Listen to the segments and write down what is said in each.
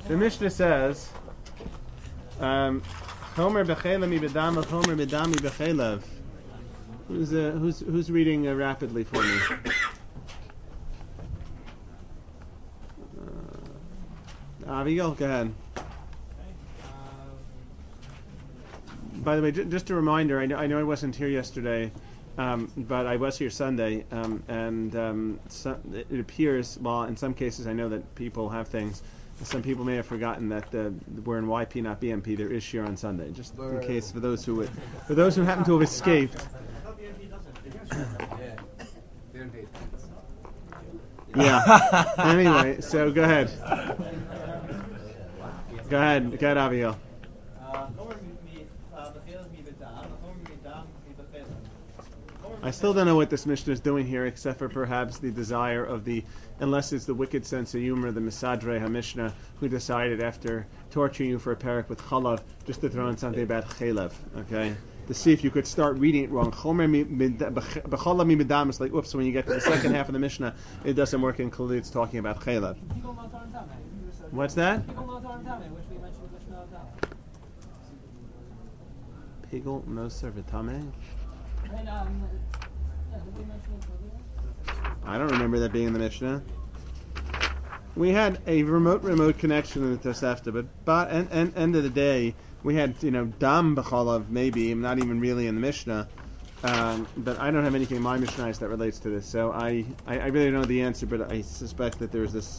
The Mishnah says, Chomer b'chelav mi b'dam, Chomer b'dam mi b'chelav. Who's reading rapidly for me? Abigail, go ahead. By the way, just a reminder, I know I wasn't here yesterday, but I was here Sunday, it appears, well, in some cases I know that people have things. Some people may have forgotten that we're in YP, not BMP. There is shir on Sunday, just in case for those who happen to have escaped. Yeah. Anyway, so go ahead. Go ahead, Abigail. I still don't know what this Mishnah is doing here, except for perhaps the desire of unless it's the wicked sense of humor, the Misadrei HaMishnah, who decided after torturing you for a parak with chalav, just to throw in something about chalev, okay? To see if you could start reading it wrong. Chomer b'chalav mi b'dam, it's like, oops, when you get to the second half of the Mishnah, it doesn't work in Khalid, it's talking about chalev. What's that? Pigel no servitame? I don't remember that being in the Mishnah. We had a remote connection in the Tosefta, but end of the day, we had dam b'chalav maybe, not even really in the Mishnah. But I don't have anything in my Mishnah that relates to this, so I really don't know the answer, but I suspect that there's this.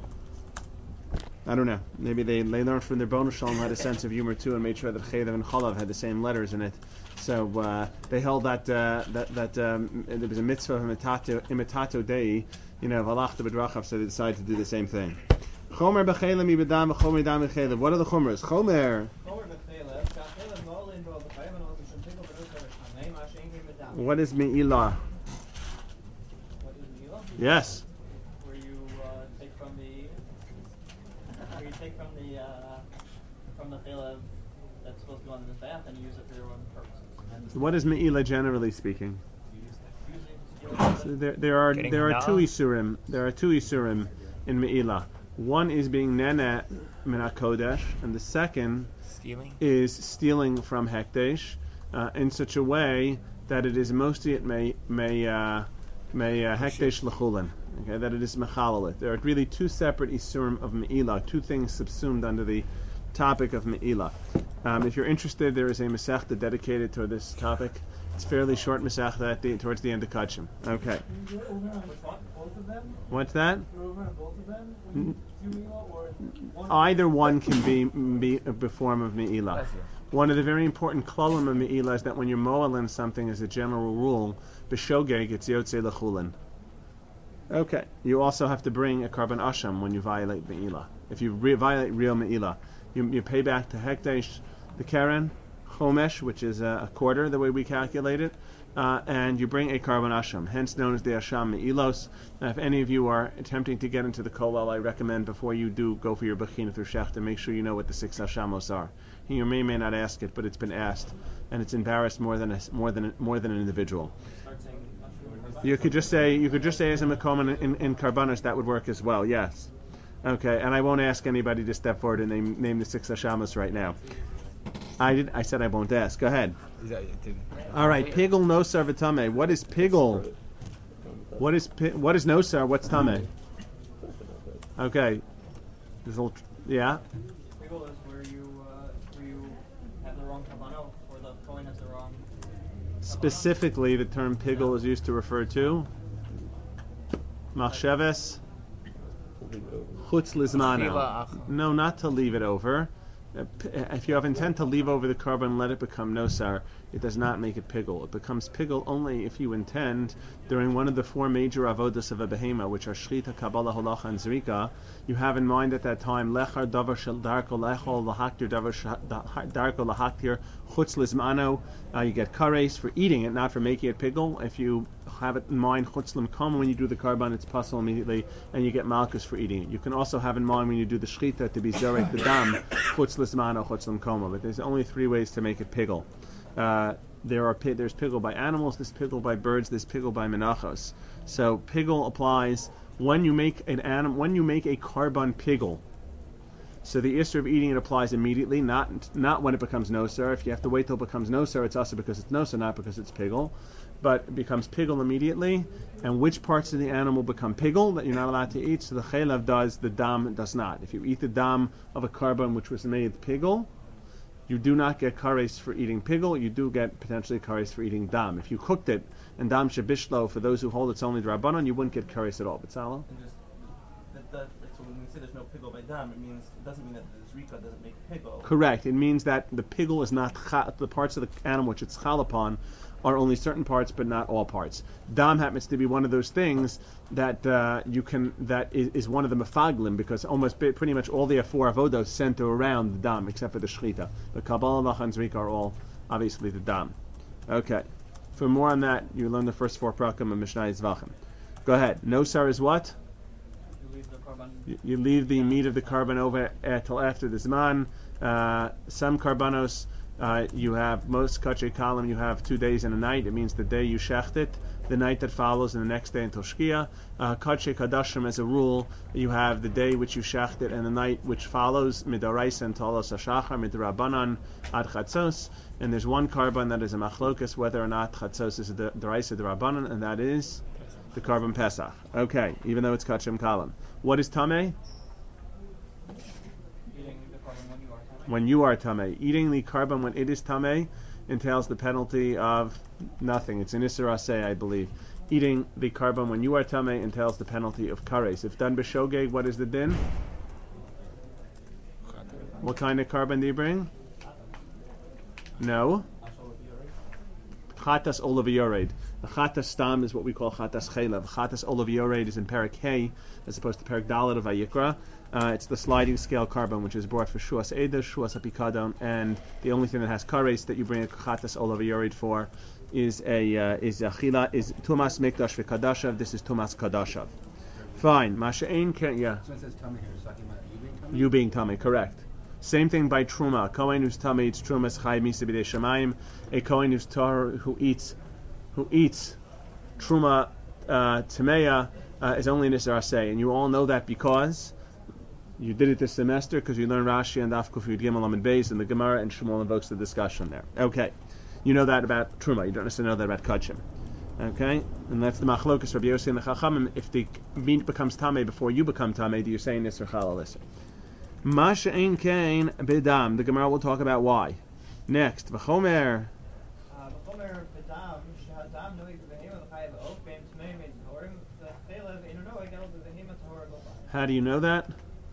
I don't know. Maybe they learned from their Bonus Shalom had a sense of humor too, and made sure that chalev and chalav had the same letters in it. So they held that there was a mitzvah of imitato dei, valachta b'drachav, so they decided to do the same thing. Chomer b'chelav mi b'dam, chomer b'dam b'chelav. What are the chomers? Chomer. What is me'ilah? Yes. Where you take from the chelav that's supposed to go on the bath and use it for your own purposes. So what is me'ilah generally speaking? So there are two isurim. There are two isurim in me'ilah. One is being nene min hakodesh, and the second is stealing from hekdesh in such a way that it is mostly it may hekdesh l'chulin. Okay, that it is mechalalit. There are really two separate isurim of me'ilah, two things subsumed under the topic of me'ilah. If you're interested, there is a Masechta dedicated to this topic. It's fairly short Masechta towards the end of Kachim. Okay. What's that? Either one can be a form of me'ilah. One of the very important klalim of me'ilah is that when you're mo'alin something, as a general rule, b'shogeg, it's yotzei l'chulin. Okay. You also have to bring a karban asham when you violate me'ilah. If you violate real me'ilah, you pay back to hekdesh, the keren, chomesh, which is a quarter, the way we calculate it, and you bring a karban asham, hence known as the asham me'ilos. If any of you are attempting to get into the kollel, I recommend before you do go for your bechina through shechta, make sure you know what the 6 ashamos are. You may not ask it, but it's been asked, and it's embarrassed more than an individual. You could just say as a mekom in karbanos, that would work as well. Yes. Okay, and I won't ask anybody to step forward and name the 6 ashamos right now. I said I won't ask. Go ahead. All right, pigel nosar v'tameh. What is pigel? What is nosar? What's tameh? Okay. Yeah. Pigel is where you have the wrong kavanah, or the coin has the wrong kavanah. Specifically, the term pigel is used to refer to machsheves chutz lizmano. No, not to leave it over. If you have intent to leave over the karban and let it become nosar, it does not make it pigel. It becomes pigel only if you intend, during one of the 4 major avodas of a behema, which are shchita, kabbalah, holacha, and zrika, you have in mind at that time, lechar davar shel darko lechol lahaktir davar darko lahaktir chutz lizmano. You get kares for eating it, not for making it pigel. If you have it in mind chutz limkom, when you do the karban, it's pasul immediately, and you get malchus for eating it. You can also have in mind when you do the shchita to be zorek the dam chutz lizmano chutz limkom. But there's only 3 ways to make it pigel. There's pigel by animals, there's pigel by birds, there's pigel by menachos. So pigel applies when you make a karban pigel. So the issur of eating it applies immediately, not when it becomes nosar. If you have to wait till it becomes nosar, it's also because it's nosar, not because it's pigul. But it becomes pigul immediately. And which parts of the animal become pigul that you're not allowed to eat? So the chaylev does, the dam does not. If you eat the dam of a carbon which was made pigul, you do not get kares for eating pigul. You do get potentially kares for eating dam. If you cooked it and dam shebishlo, for those who hold it's only drabanan, you wouldn't get kares at all. But Salo? So when we say there's no pigul by dam, it doesn't mean that the zrika doesn't make pigul. Correct. It means that the pigul is not the parts of the animal which it's chal upon are only certain parts, but not all parts. Dam happens to be one of those things that that is one of the mafaglim, because almost pretty much all the four avodos center around the dam, except for the shchita. The kabbalah, lach, and zrika are all obviously the dam. Okay. For more on that, you learn the first four prakim of Mishnah Zvachim. Go ahead. Nosar is what? You leave the meat of the carbon over till after the zman. Some karbanos, you have most kachay kalim, you have 2 days and a night. It means the day you shecht it, the night that follows, and the next day until shkia. Kachay kadashim, as a rule, you have the day which you shecht it and the night which follows, midaraisa until alos hashachar, midrabanan ad chatzos. And there's one carbon that is a machlokas, whether or not chatzos is the daraisa drabanan, and that is the carbon pesach. Okay, even though it's kachem kalim. What is tameh? Eating the carbon when you are tameh. When you are tameh. Eating the carbon when it is tameh entails the penalty of nothing. It's an isur aseh, I believe. Eating the carbon when you are tameh entails the penalty of kares. If done b'shogeg, what is the din? What kind of carbon do you bring? No. Chatas olav yored. The chatas stam is what we call chatas chaylev. Chatas olav yored is in Perek Hey, as opposed to Perek Dalet of Vayikra. It's the sliding scale carbon, which is brought for shuas edah, shuas apikadon, and the only thing that has kares that you bring a chatas olav yored for is achila, is tumas mikdash v'kadashav. This is tumas kadashav. Fine. Masha'ein can So it says tummy here. It's talking about you being tummy, correct. Same thing by truma. A kohen who's tummy eats trumas chay misa b'dei shamayim. A kohen who's tar who eats truma tameya is only an isur aseh, and you all know that because you did it this semester, because you learned Rashi and Daf Kuf Yud Gimel Amud Beis, and the Gemara, and Shmuel invokes the discussion there. Okay, you know that about truma. You don't necessarily know that about kachim. Okay, and that's the machlokas Rabbi Yossi and the Chachamim. If the meat becomes tameh before you become tameh, do you say nisr chalal isur? Masha ein kain bedam. The Gemara will talk about why. Next, v'chomer. V'chomer bedam shehadam noig v'hema l'chayev of beim tmei meid horim v'chelev inu noig el v'hema tahor gofa. How do you know that?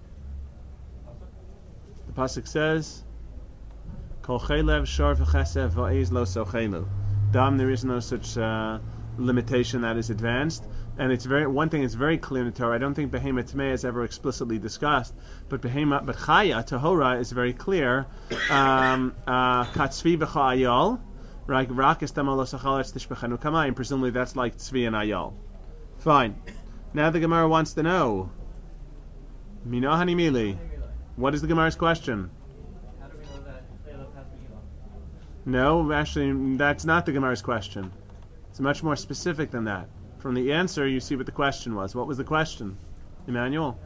The pasuk says, "Kol chelev shor v'chesev va'ez lo sochelu." Dam, there is no such limitation that is advanced. And it's one thing is very clear in the Torah. I don't think Behema Tmei is ever explicitly discussed, but Chaya, Tahora, is very clear. Katzvi v'cha ayal, right? Rakis tamalos achalatz tishbechanu kamayim. Presumably that's like tzvi and ayal. Fine. Now the Gemara wants to know. Minahani mili. What is the Gemara's question? How do we know that chelev has me'ilah? No, actually, that's not the Gemara's question. It's much more specific than that. From the answer, you see what the question was. What was the question, Emmanuel?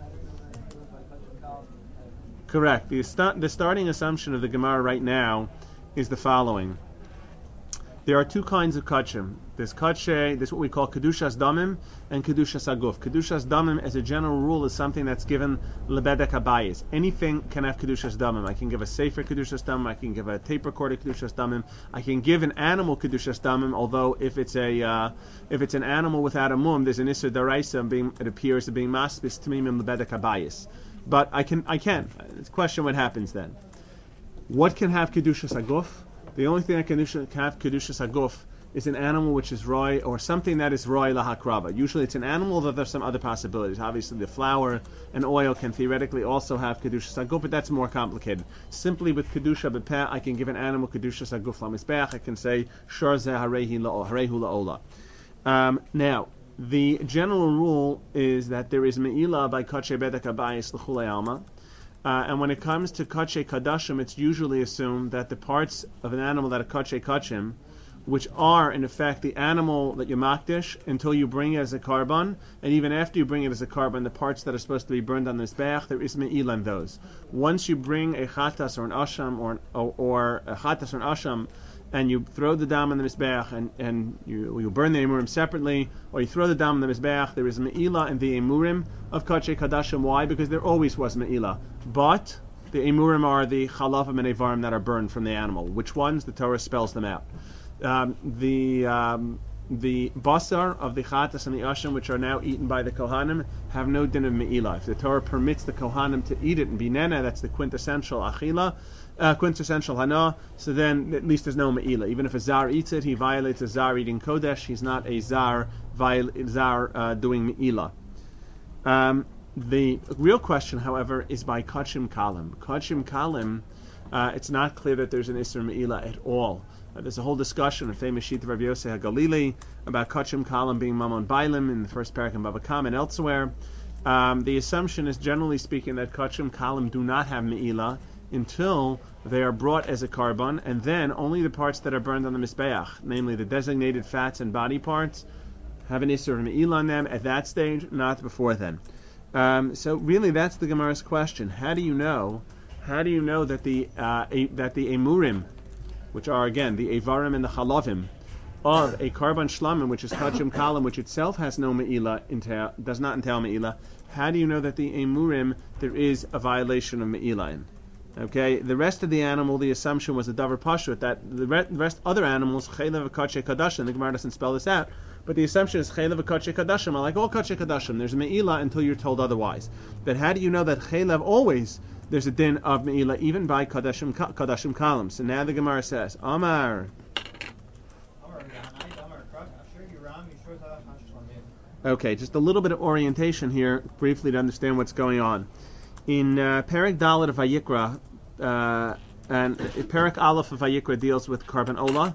Correct. The starting assumption of the Gemara right now is the following. There are two kinds of kachim. There's kachay, there's what we call kedushas damim and kedushas aguf. Kedushas damim, as a general rule, is something that's given lebedek habayis. Anything can have kedushas damim. I can give a sefer kedushas damim. I can give a tape recorder kedushas damim. I can give an animal kedushas damim. Although if it's an animal without a mum, there's an isur daraisa. It appears to be masbis tamimim lebedek habayis. But I can. The question: what happens then? What can have kedushas aguf? The only thing that can have kedushas aguf is an animal which is roy, or something that is roy lahakrava. Usually it's an animal, though there's some other possibilities. Obviously the flour and oil can theoretically also have kedushas aguf, but that's more complicated. Simply with kedusha b'peh, I can give an animal kedushas aguf lamizbeach. I can say shor zeh harehu la'ola. Now, the general rule is that there is me'ilah by kachay bedek habayis l'chulei alma. And when it comes to kachay kadashim, it's usually assumed that the parts of an animal that are kachay kachim which are in effect the animal that you makdish until you bring it as a carbon, and even after you bring it as a carbon, the parts that are supposed to be burned on the mizbeach, there is me'ilah in those. Once you bring a chatas or an asham or a chatas or an asham, and you throw the dam on the mizbeach, and you burn the emurim separately, or you throw the dam on the mizbeach, there is me'ilah in the emurim of kachei kadashim. Why? Because there always was me'ilah, but the emurim are the chalavim and evarim that are burned from the animal. Which ones? The Torah spells them out. The basar of the chatas and the asham, which are now eaten by the kohanim, have no din of me'ilah. If the Torah permits the kohanim to eat it and be nena, that's the quintessential achila, quintessential hana, so then at least there's no me'ilah. Even if a zar eats it, he violates a zar eating kodesh. He's not a zar doing me'ilah. The real question, however, is by kachim kalim. Kachim kalim, it's not clear that there's an isser me'ilah at all. There's a whole discussion, a famous sheet of Rabbi Yosef HaGalili, about kachim kalim being mamon bailim in the first parak in Bava Kama and elsewhere. The assumption is, generally speaking, that kachim kalim do not have me'ilah until they are brought as a carbon, and then only the parts that are burned on the mizbeach, namely the designated fats and body parts, have an isser of me'ilah on them at that stage, not before then. So really, that's the Gemara's question. How do you know that the emurim, which are again the evarim and the chalavim of a carbon shlamim, which is kachim kalim, which itself has no me'ilah, does not entail me'ilah? How do you know that the emurim there is a violation of me'ilah in? Okay, the rest of the animal, the assumption was a davar pashut that the rest other animals chaylev v'kachei kadashim. The Gemara doesn't spell this out, but the assumption is chaylev v'kachei kadashim are like all kachei kadashim. There's me'ilah until you're told otherwise. But how do you know that chaylev always there's a din of me'ilah even by kadashim kalim? So now the Gemara says, Amar. Okay, just a little bit of orientation here, briefly to understand what's going on. In Perek Dalet of Vayikra, and Perek Aleph of Vayikra deals with carbon ola,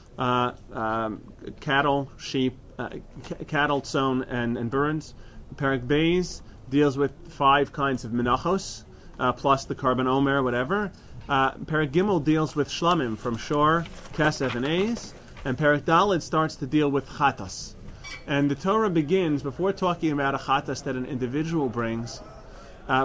cattle, sheep, cattle, tzoon, and burns. Perek Beis deals with 5 kinds of menachos, plus the carbon omer, whatever. Perek Gimel deals with shlamim from shor, kesef, and eis, and Perek Dalet starts to deal with chatas. And the Torah begins, before talking about a chatas that an individual brings, the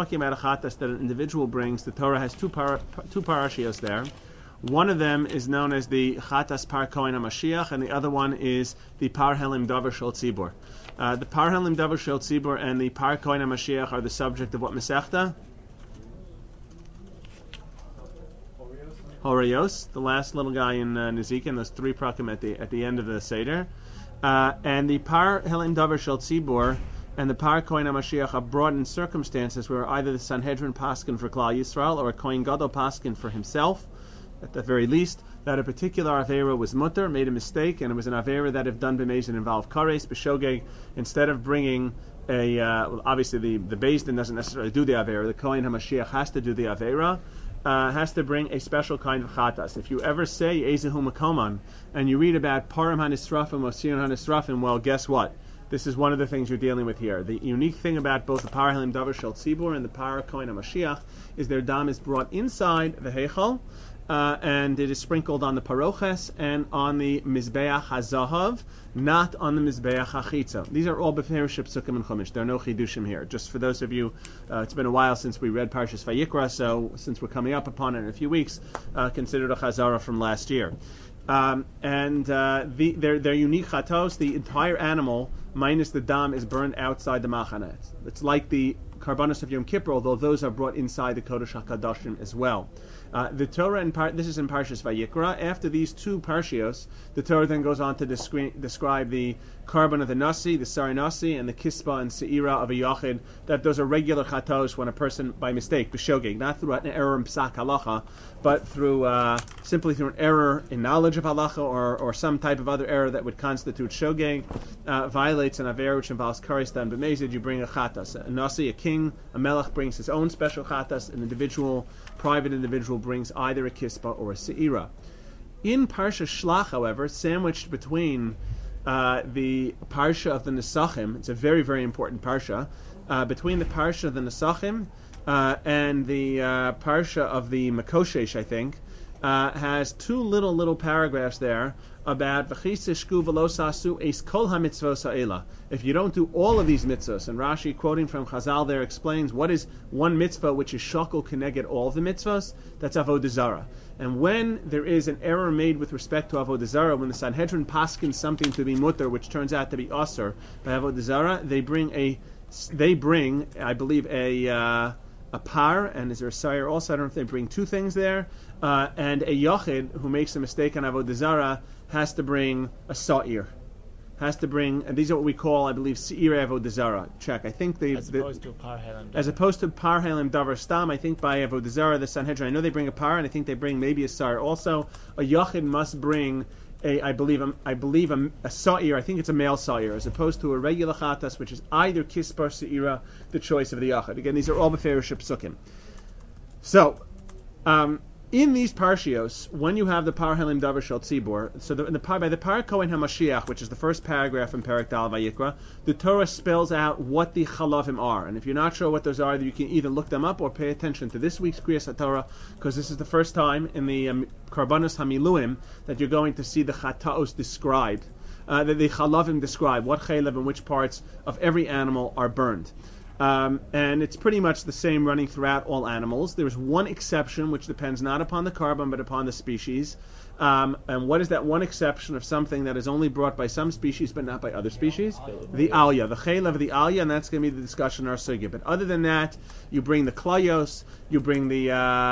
Torah has two parashios there. One of them is known as the Chatas Par Kohen HaMashiach, and the other one is the Par Helim Davar Shel Tzibur. The Par Helim Davar Shel Tzibur and the Par Kohen HaMashiach are the subject of what Masechta? Horayos, the last little guy in Nezikin, those 3 prakim at the end of the Seder. And the Par Helim Davar Shel Tzibur and the Par Kohen HaMashiach are brought in circumstances where either the Sanhedrin paskin for Klal Yisrael or a Kohen Gadol paskin for himself, at the very least, that a particular Avera was mutter, made a mistake, and it was an Avera that, if done b'mezid, involved kares, b'shogeg. Instead of bringing obviously the Beis Din doesn't necessarily do the Avera, the Kohen HaMashiach has to do the Avera, has to bring a special kind of chatas. If you ever say Ezehu Makoman, and you read about Parim HaNisrafim or Sion HaNisrafim, well, guess what? This is one of the things you're dealing with here. The unique thing about both the Par Helim Davar Shel Tzibur and the Par Kohen HaMashiach is their dam is brought inside the Heichal, and it is sprinkled on the Paroches and on the Mizbeach HaZahav, not on the Mizbeach HaChitza. These are all B'Ferush Psukim and Chumash. There are no Chidushim here. Just for those of you, it's been a while since we read Parshas Vayikra, so since we're coming up upon it in a few weeks, consider it a Chazara from last year. Their unique chatos, the entire animal minus the dam is burned outside the machaneh. It's like the karbanos of Yom Kippur, although those are brought inside the Kodesh HaKadoshim as well. The Torah, this is in Parshas Vayikra. After these 2 parshios, the Torah then goes on to describe the carbon of the nasi, the sari nasi, and the kispa and seira of a yachid. That those are regular chatos when a person, by mistake, b'shogeg, not through an error in psak halacha, but simply through an error in knowledge of halacha or some type of other error that would constitute shogeg, violates an aver which involves kares done b'mezid. You bring a chatas. A nasi, a king, a melech brings his own special chatas. An private individual brings either a kispa or a seira. In Parsha Shlach, however, sandwiched between the Parsha of the Nesachim, it's a very, very important Parsha, between the Parsha of the Nesachim and the Parsha of the Makoshesh, I think, has two little paragraphs there about v'chisishku v'losasu eis kol hamitzvos ha'ela. If you don't do all of these mitzvahs, and Rashi, quoting from Chazal there, explains what is one mitzvah which is shakul keneged all of the mitzvahs, that's avodah zarah. And when there is an error made with respect to avodah zarah, when the Sanhedrin paskins something to be mutter, which turns out to be asur by avodah zarah, they bring, I believe, a par, and is there a sire also? I don't know if they bring two things there, and a yachid who makes a mistake on avodah zarah has to bring a sa'ir. And these are what we call, I believe, se'ir avodah zarah. Check. I think as opposed to a par helam. As opposed to par helam davar stam, I think by avodah zarah the Sanhedrin, I know they bring a par, and I think they bring maybe a sa'ir also. A yachid must bring I believe a sa'ir. I think it's a male sa'ir, as opposed to a regular chatas, which is either kispar se'ira, the choice of the yachid. Again, these are all beferish psukim. So, in these parshios, when you have the par helim davar shel tzibor, so by the par kohen hamashiach, which is the first paragraph in Perek Dal Vayikra, the Torah spells out what the chalavim are, and if you're not sure what those are, you can either look them up or pay attention to this week's Kriyas HaTorah, because this is the first time in the Karbanos Hamiluim that you're going to see the chataos described, the chalavim described, what chaylev and which parts of every animal are burned. And it's pretty much the same running throughout all animals. There's one exception, which depends not upon the carbon, but upon the species. And what is that one exception of something that is only brought by some species, but not by other species? The alya, the chaylev of the alya, and that's going to be the discussion in our sugya. But other than that, you bring the klayos, you bring the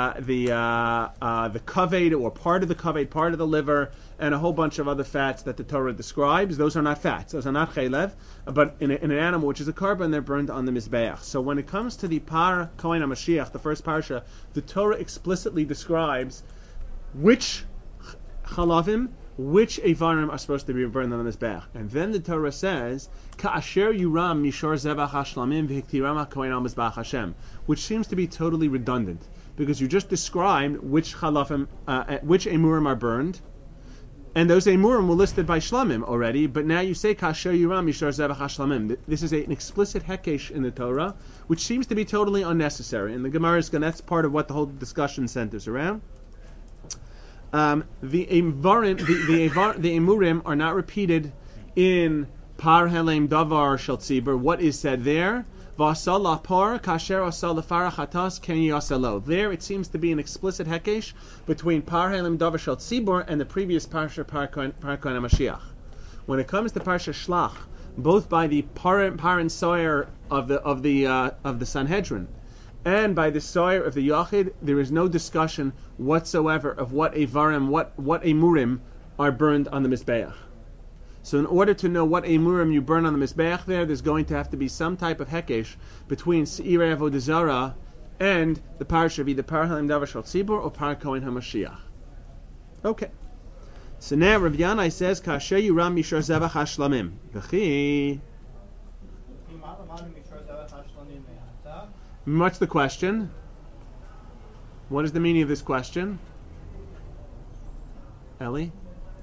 kaved, or part of the kaved, part of the liver, and a whole bunch of other fats that the Torah describes. Those are not fats. Those are not chaylev. But in an animal which is a carbon, they're burned on the mizbeach. So when it comes to the par kohen HaMashiach, the first parsha, the Torah explicitly describes which chalavim, which avarim are supposed to be burned on the mizbeach. And then the Torah says, Ka'asher yuram mishor zevach hashlamim v'hiktiram ha'kohen al mizbeach Hashem, which seems to be totally redundant, because you just described which chalavim, which emurim are burned, and those emurim were listed by shlamim already, but now you say kasher yuram mishar zevach hashlamim. This is an explicit hekesh in the Torah, which seems to be totally unnecessary. And the Gemara is going. That's part of what the whole discussion centers around. The emurim are not repeated in par helem davar shel tzibur. What is said there? There it seems to be an explicit hekesh between par helim davar shel tzibur and the previous parsha par kohen HaMashiach. When it comes to parsha shlach, both by the par and soyer of the Sanhedrin and by the soyer of the Yachid, there is no discussion whatsoever of what avarim, what emurim are burned on the mizbeach. So in order to know what emurim you burn on the mizbeach there's going to have to be some type of hekesh between se'irei avodah zarah and the parsha of either par halim davar shel tzibur or par kohen hamashiach. Okay. So now Rav Yanai says, Kasher yuram mishor zevach hashlamim. V'chi. What's the question? What is the meaning of this question? Ellie?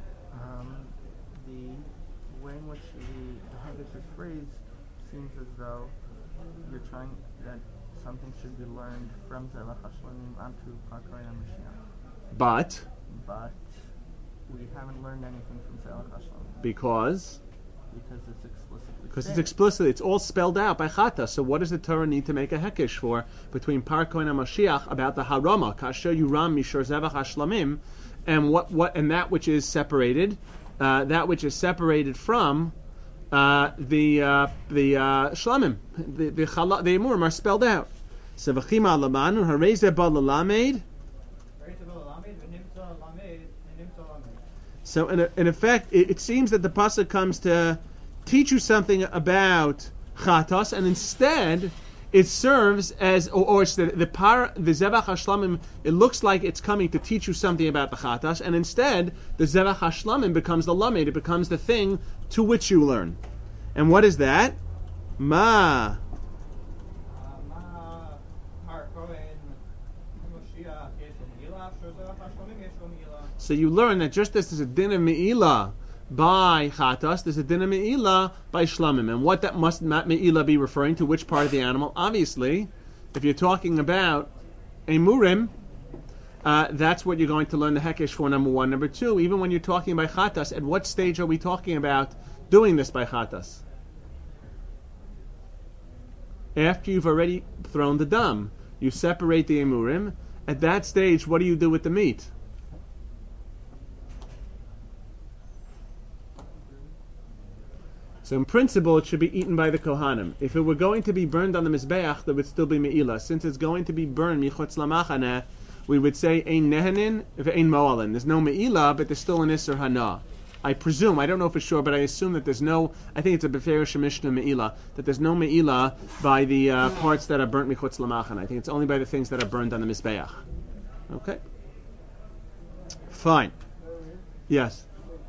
Phrase seems as though you're trying that something should be learned from Zevach Hashlamim onto Par Kohen HaMashiach. But we haven't learned anything from Zevach Hashlamim. Because it's explicitly. Because it's explicit. It's all spelled out by Chata. So what does the Torah need to make a hekesh for between Par Kohen HaMashiach about the Harama, Kasher Yuram Mishor Zevach Hashlamim, and and that which is separated, from the shlamim, the emurim are spelled out. So v'chima lamanu hareze ba lalamed. So in effect, it seems that the pasuk comes to teach you something about chatas, and instead it serves as, or it's the zevach hashlamim. It looks like it's coming to teach you something about the chatas, and instead the zevach hashlamim becomes the lamed. It becomes the thing to which you learn. And what is that? Ma. So you learn that just as there's a din of me'ilah by chatas, there's a din of me'ilah by shlamim. And what that must me'ilah be referring to? Which part of the animal? Obviously, if you're talking about emurim, that's what you're going to learn the hekesh for, number one. Number two, even when you're talking by chatas, at what stage are we talking about doing this by chatas? After you've already thrown the dam. You separate the emurim. At that stage, what do you do with the meat? So in principle, it should be eaten by the Kohanim. If it were going to be burned on the Mizbeach, there would still be Me'ilah. Since it's going to be burned, Michotz Lamachaneh, we would say, Ein Nehenin, Ein Mo'alin. There's no Me'ilah, but there's still an Isser Hana. I presume, I don't know for sure, but I assume that there's no, I think it's a Beferish Mishnah Me'ilah, that there's no Me'ilah by the parts that are burnt Michotz Lamachaneh. I think it's only by the things that are burned on the Mizbeach. Okay? Fine. Yes?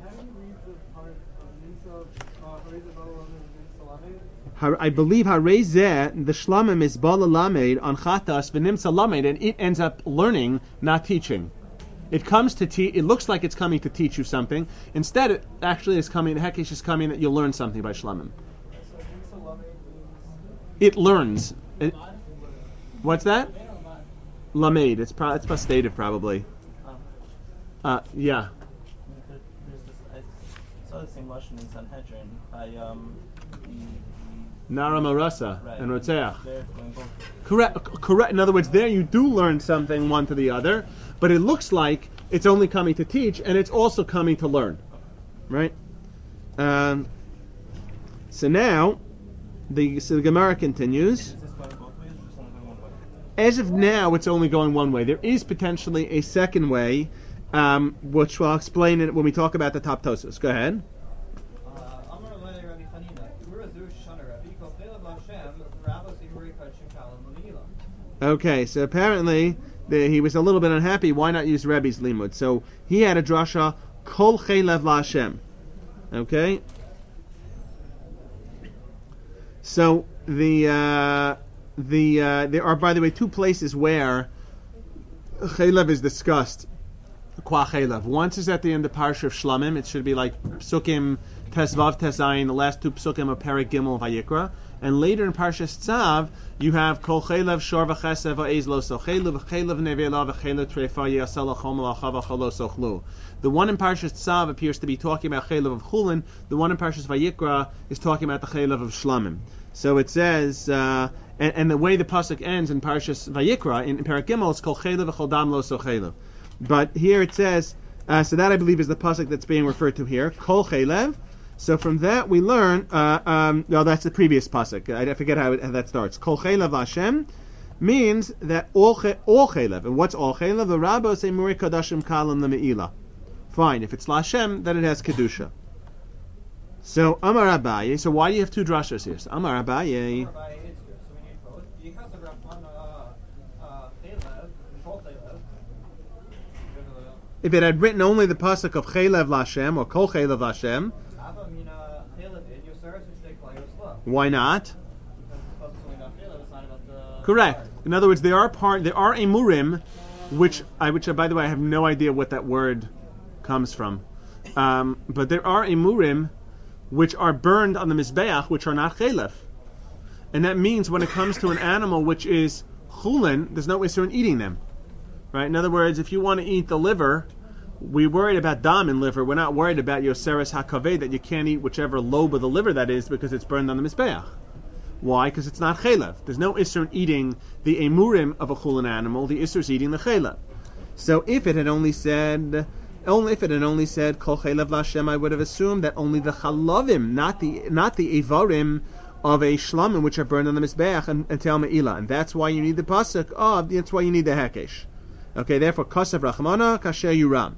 I believe Harezeh, the Shlamim is Bala Lamed on Chatas V'Nimsa Lamed, and it ends up learning, not teaching. It comes to teach. It looks like it's coming to teach you something. Instead, it actually is coming. The Hekesh is coming that you'll learn something by Shlamim. It learns. What's that? Lamed. It's postative probably. Yeah. There's this, I saw the same Lashon in Sanhedrin by Nara Marasa right, and Rotzeach. Correct. Correct. In other words, there you do learn something one to the other, but it looks like it's only coming to teach, and it's also coming to learn, right? So now, the Gemara continues. Is this going both ways or just only going one way? As of now, it's only going one way. There is potentially a second way, which we'll explain it when we talk about the top Tosfos. Go ahead. Okay, so apparently he was a little bit unhappy. Why not use Rebbe's limud? So he had a drasha kol chelev laHashem. Okay. So there are, by the way, two places where chelev is discussed. Kwa chelev. Once is at the end of Parsha of Shlamim. It should be like Psukim Tesvav Tezayin, the last two Psukim of Perek Gimel Vayikra. And later in Parshas Tzav, you have Kol Chelev Shor V'Chesed V'Eiz Lo Sochelu V'Chelev Nevela V'Chelev Treifa Yasel Chom L'Chav Cholo Sochlu. The one in Parshas Tzav appears to be talking about Chelev of Chulin. The one in Parshas Vayikra is talking about the Chelev of Shlamim. So it says, and the way the pasuk ends in Parshas Vayikra in Perek Gimel, it's Kol Chelev V'Chol Dam Lo Sochelu. But here it says, so that I believe is the pasuk that's being referred to here, Kol Chelev. So from that we learn, no, that's the previous pasuk. I forget how that starts. Kol chelev Hashem means that all chelev. And what's all chelev? The Rabbos say muri kadashim kalam lemeila. Fine. If it's Lashem, then it has kedusha. So Amar Abaye. So why do you have two drashas here? So Amar Abaye. If it had written only the pasuk of chelev Lashem or kol chelev Hashem. Why not? Correct. In other words, there are emurim, which by the way I have no idea what that word comes from, but there are emurim which are burned on the mizbeach, which are not chelev, and that means when it comes to an animal which is chulin, there's no issue in eating them, right? In other words, if you want to eat the liver, we're worried about dam in liver. We're not worried about yoseres hakaveh, that you can't eat whichever lobe of the liver that is because it's burned on the mizbeach. Why? Because it's not chelev. There's no issur in eating the emurim of a chulin animal. The issur is eating the chelev. So if it had only said kol chelev Lashem, I would have assumed that only the chalavim, not the evarim of a shlamim which are burned on the mizbeach and tel me'ilah, and that's why you need the pasuk. That's why you need the hekesh. Okay, therefore, kasav rachmana kasher yuram.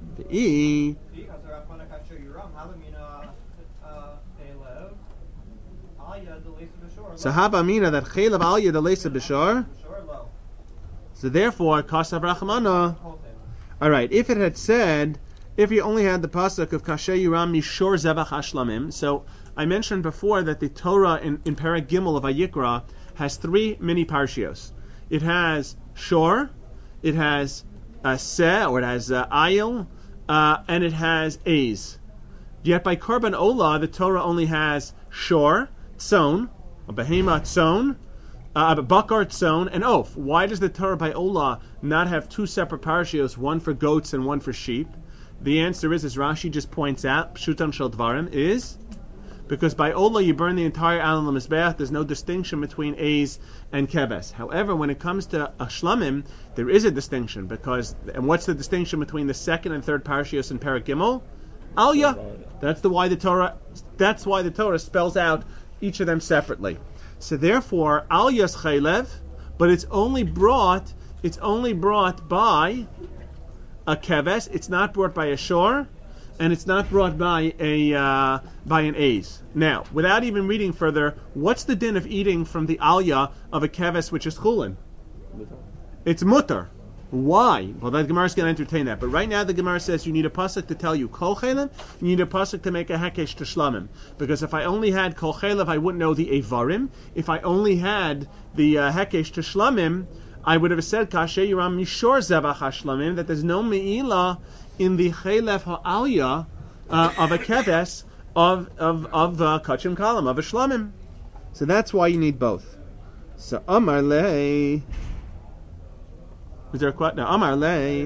So havamina that chelev al yad alesa b'shar. So therefore, kasav rachmana. All right, if it had said, if you only had the pasuk of kasher yuram mishor zevach hashlamim. So I mentioned before that the Torah in Perek Gimel of Vayikra has three mini parshios. It has shor. It has seh, or it has ayil, and it has az. Yet by Korban Olah, the Torah only has shor, tzon, a behema tzon, bakar, tzon, and oaf. Why does the Torah by Olah not have two separate parashios, one for goats and one for sheep? The answer is, as Rashi just points out, pshutam shel dvarim, is because by Olah you burn the entire animal on the mizbeach. There's no distinction between A's and Keves. However, when it comes to Shlamim, there is a distinction because, and what's the distinction between the second and third parashios in Perek Gimel? Aliyah. That's why the Torah spells out each of them separately. So therefore, Aliyah's chaylev, but it's only brought by a keves. It's not brought by a shor, and it's not brought by an ace. Now, without even reading further, what's the din of eating from the aliyah of a keves which is chulin? It's mutter. Why? Well, the Gemara is going to entertain that. But right now the Gemara says you need a pasuk to tell you kol chaylev, you need a pasuk to make a hekesh to shlamim. Because if I only had kol chaylev, I wouldn't know the evarim. If I only had the hekesh to shlamim, I would have said kasher yiram mishor zevach hashlamim, that there's no me'ilah in the chaylev ha'aliyah of a keves of kachim kalam, of a shlamim. So that's why you need both. So Amar lei. Is there a question? No, Amar lei.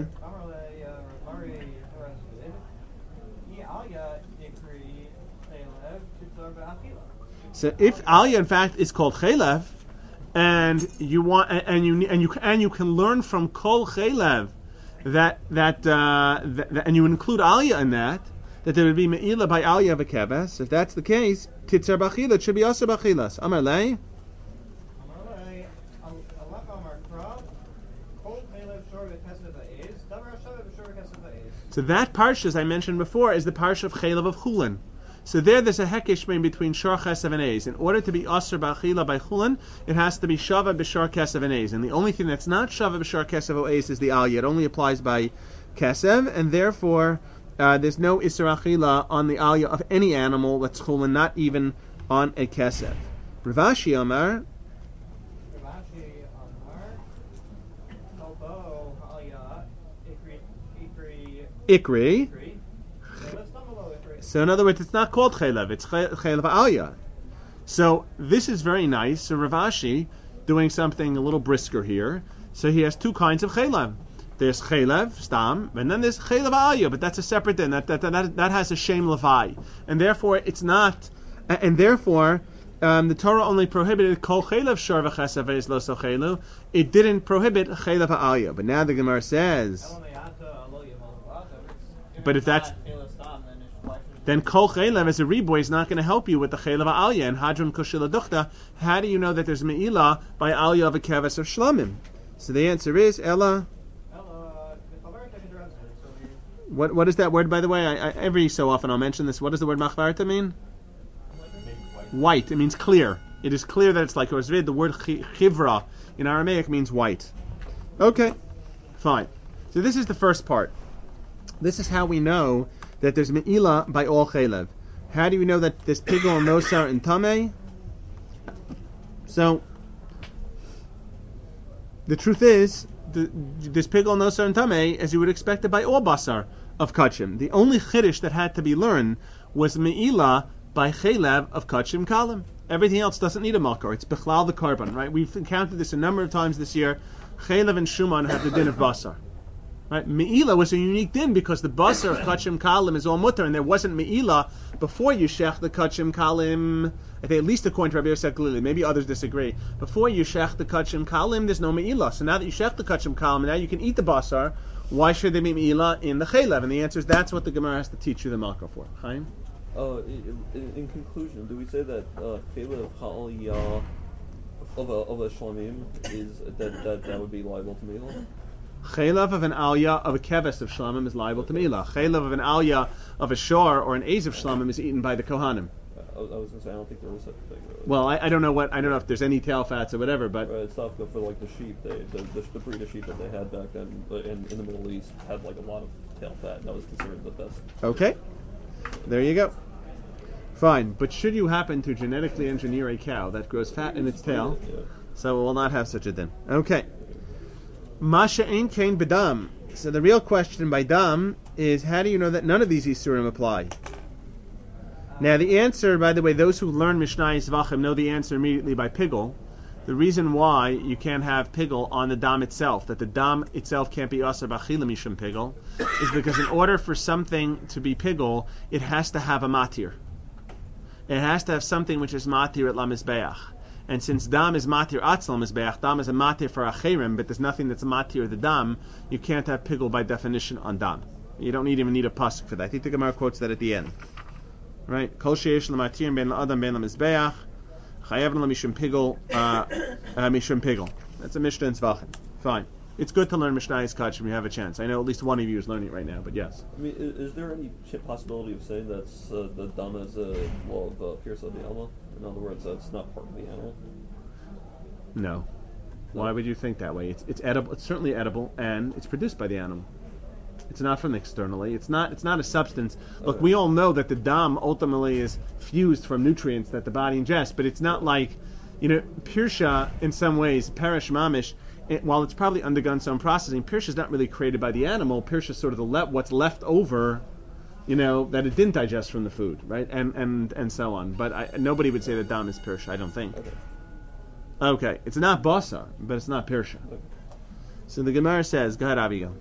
So if aliyah in fact is called chaylev, and you want and you can learn from kol chaylev that and you include aliyah in that there would be me'ilah by aliyah of a keves. If that's the case, titzer b'achila, it should be also b'achilas. Amar lei. So that parsha, as I mentioned before, is the parsha of chaylev of chulin. So there's a hekesh between shor chesav and a's. In order to be asr b'achila by chulin, it has to be shava b'shor kesav and a's. And the only thing that's not shava b'shor kesav or a's is the aliyah. It only applies by kesav, and therefore there's no isur achila on the aliyah of any animal that's chulin, not even on a kesav. Rav Ashi Amar. Ikri. So in other words, it's not called chaylev, it's chaylev aliyah. So this is very nice. So Rav Ashi doing something a little brisker here. So he has two kinds of chaylev. There's chaylev, stam, and then there's chaylev aliyah, but that's a separate thing. That has a shem levai. And therefore it's not, and therefore the Torah only prohibited kol chaylev shor v'chesav ve'ez lo so chaylu. It didn't prohibit chaylev aliyah. But now the Gemara says, but if that's, then kol chaylev as a riboy is not going to help you with the chaylev aliyah and hadron koshila duchta. How do you know that there's me'ilah by aliyah of a keves of shlamim? So the answer is Ella. What is that word, by the way? I every so often I'll mention this. What does the word machvarta mean? White. It means clear. It is clear that it's like Orzvid. The word chivra in Aramaic means white. Okay, fine. So this is the first part. This is how we know that there's me'ilah by all chaylev. How do you know that there's pigol, nosar, and tameh? So the truth is, this pigol, nosar, and tameh, as you would expect it by all basar of kachim. The only chiddush that had to be learned was me'ilah by chaylev of kachim kalim. Everything else doesn't need a makor. It's bechlal the carbon, right? We've encountered this a number of times this year. Chaylev and shuman have the din of basar. Right, me'ilah was a unique din because the basar of kachim kalim is all mutter, and there wasn't me'ilah before you shech the kachim kalim. I think at least according to Rabbi Yosef Galili, maybe others disagree. Before you shech the kachim kalim, there's no me'ilah. So now that you shech the kachim kalim, now you can eat the basar. Why should there be me'ilah in the chaylev? And the answer is that's what the Gemara has to teach you the makor for. Chaim? In conclusion, do we say that chaylev ha'aliyah of a shlamim is that would be liable to me'ilah? Chaylev of an aliyah of a keves of shlamim is liable to me'ilah. Chaylev of an aliyah of a shor or an az of shlamim is eaten by the kohanim. I was going to say I don't think there is such a thing. Well, I don't know if there's any tail fats or whatever, but it's not good for like the sheep. The breed of sheep that they had back then in the Middle East had like a lot of tail fat, and that was considered the best. Okay, there you go. Fine, but should you happen to genetically engineer a cow that grows fat in its tail, so it will not have such a din. Okay. Masha ein kain bedam. So the real question by dam is, how do you know that none of these isurim apply? Now the answer, by the way, those who learn Mishnah Zvachim know the answer immediately by pigol. The reason why you can't have pigel on the dam itself, that the dam itself can't be asar b'achila mishum pigel, is because in order for something to be pigel, it has to have a matir. It has to have something which is matir at la mizbeach. And since dam is matir atzal mizbeach, dam is a matir for achirim, but there's nothing that's matir the dam, you can't have pigel by definition on dam. You don't even need a pasuk for that. I think the Gemara quotes that at the end. Right? Kol sheyesh l'matir ben la'adam ben la'mizbeach, chayav l'mishum pigel, mishum pigel. That's a Mishnah in Tzvachim. Fine. It's good to learn Mishnayos Kach when you have a chance. I know at least one of you is learning it right now, but yes. I mean, is there any possibility of saying that the dam is the pierce of the animal? In other words, it's not part of the animal? No. Why would you think that way? It's edible. It's certainly edible, and it's produced by the animal. It's not from externally. It's not a substance. Look, we all know that the dam ultimately is fused from nutrients that the body ingests, but it's not like, pirsha in some ways, perish mamish. While it's probably undergone some processing, pirsha is not really created by the animal. Pirsha is sort of what's left over, that it didn't digest from the food, right? And so on. But nobody would say that dam is pirsha. I don't think. Okay. It's not basar, but it's not pirsha. Okay. So the Gemara says, go ahead, Abigail.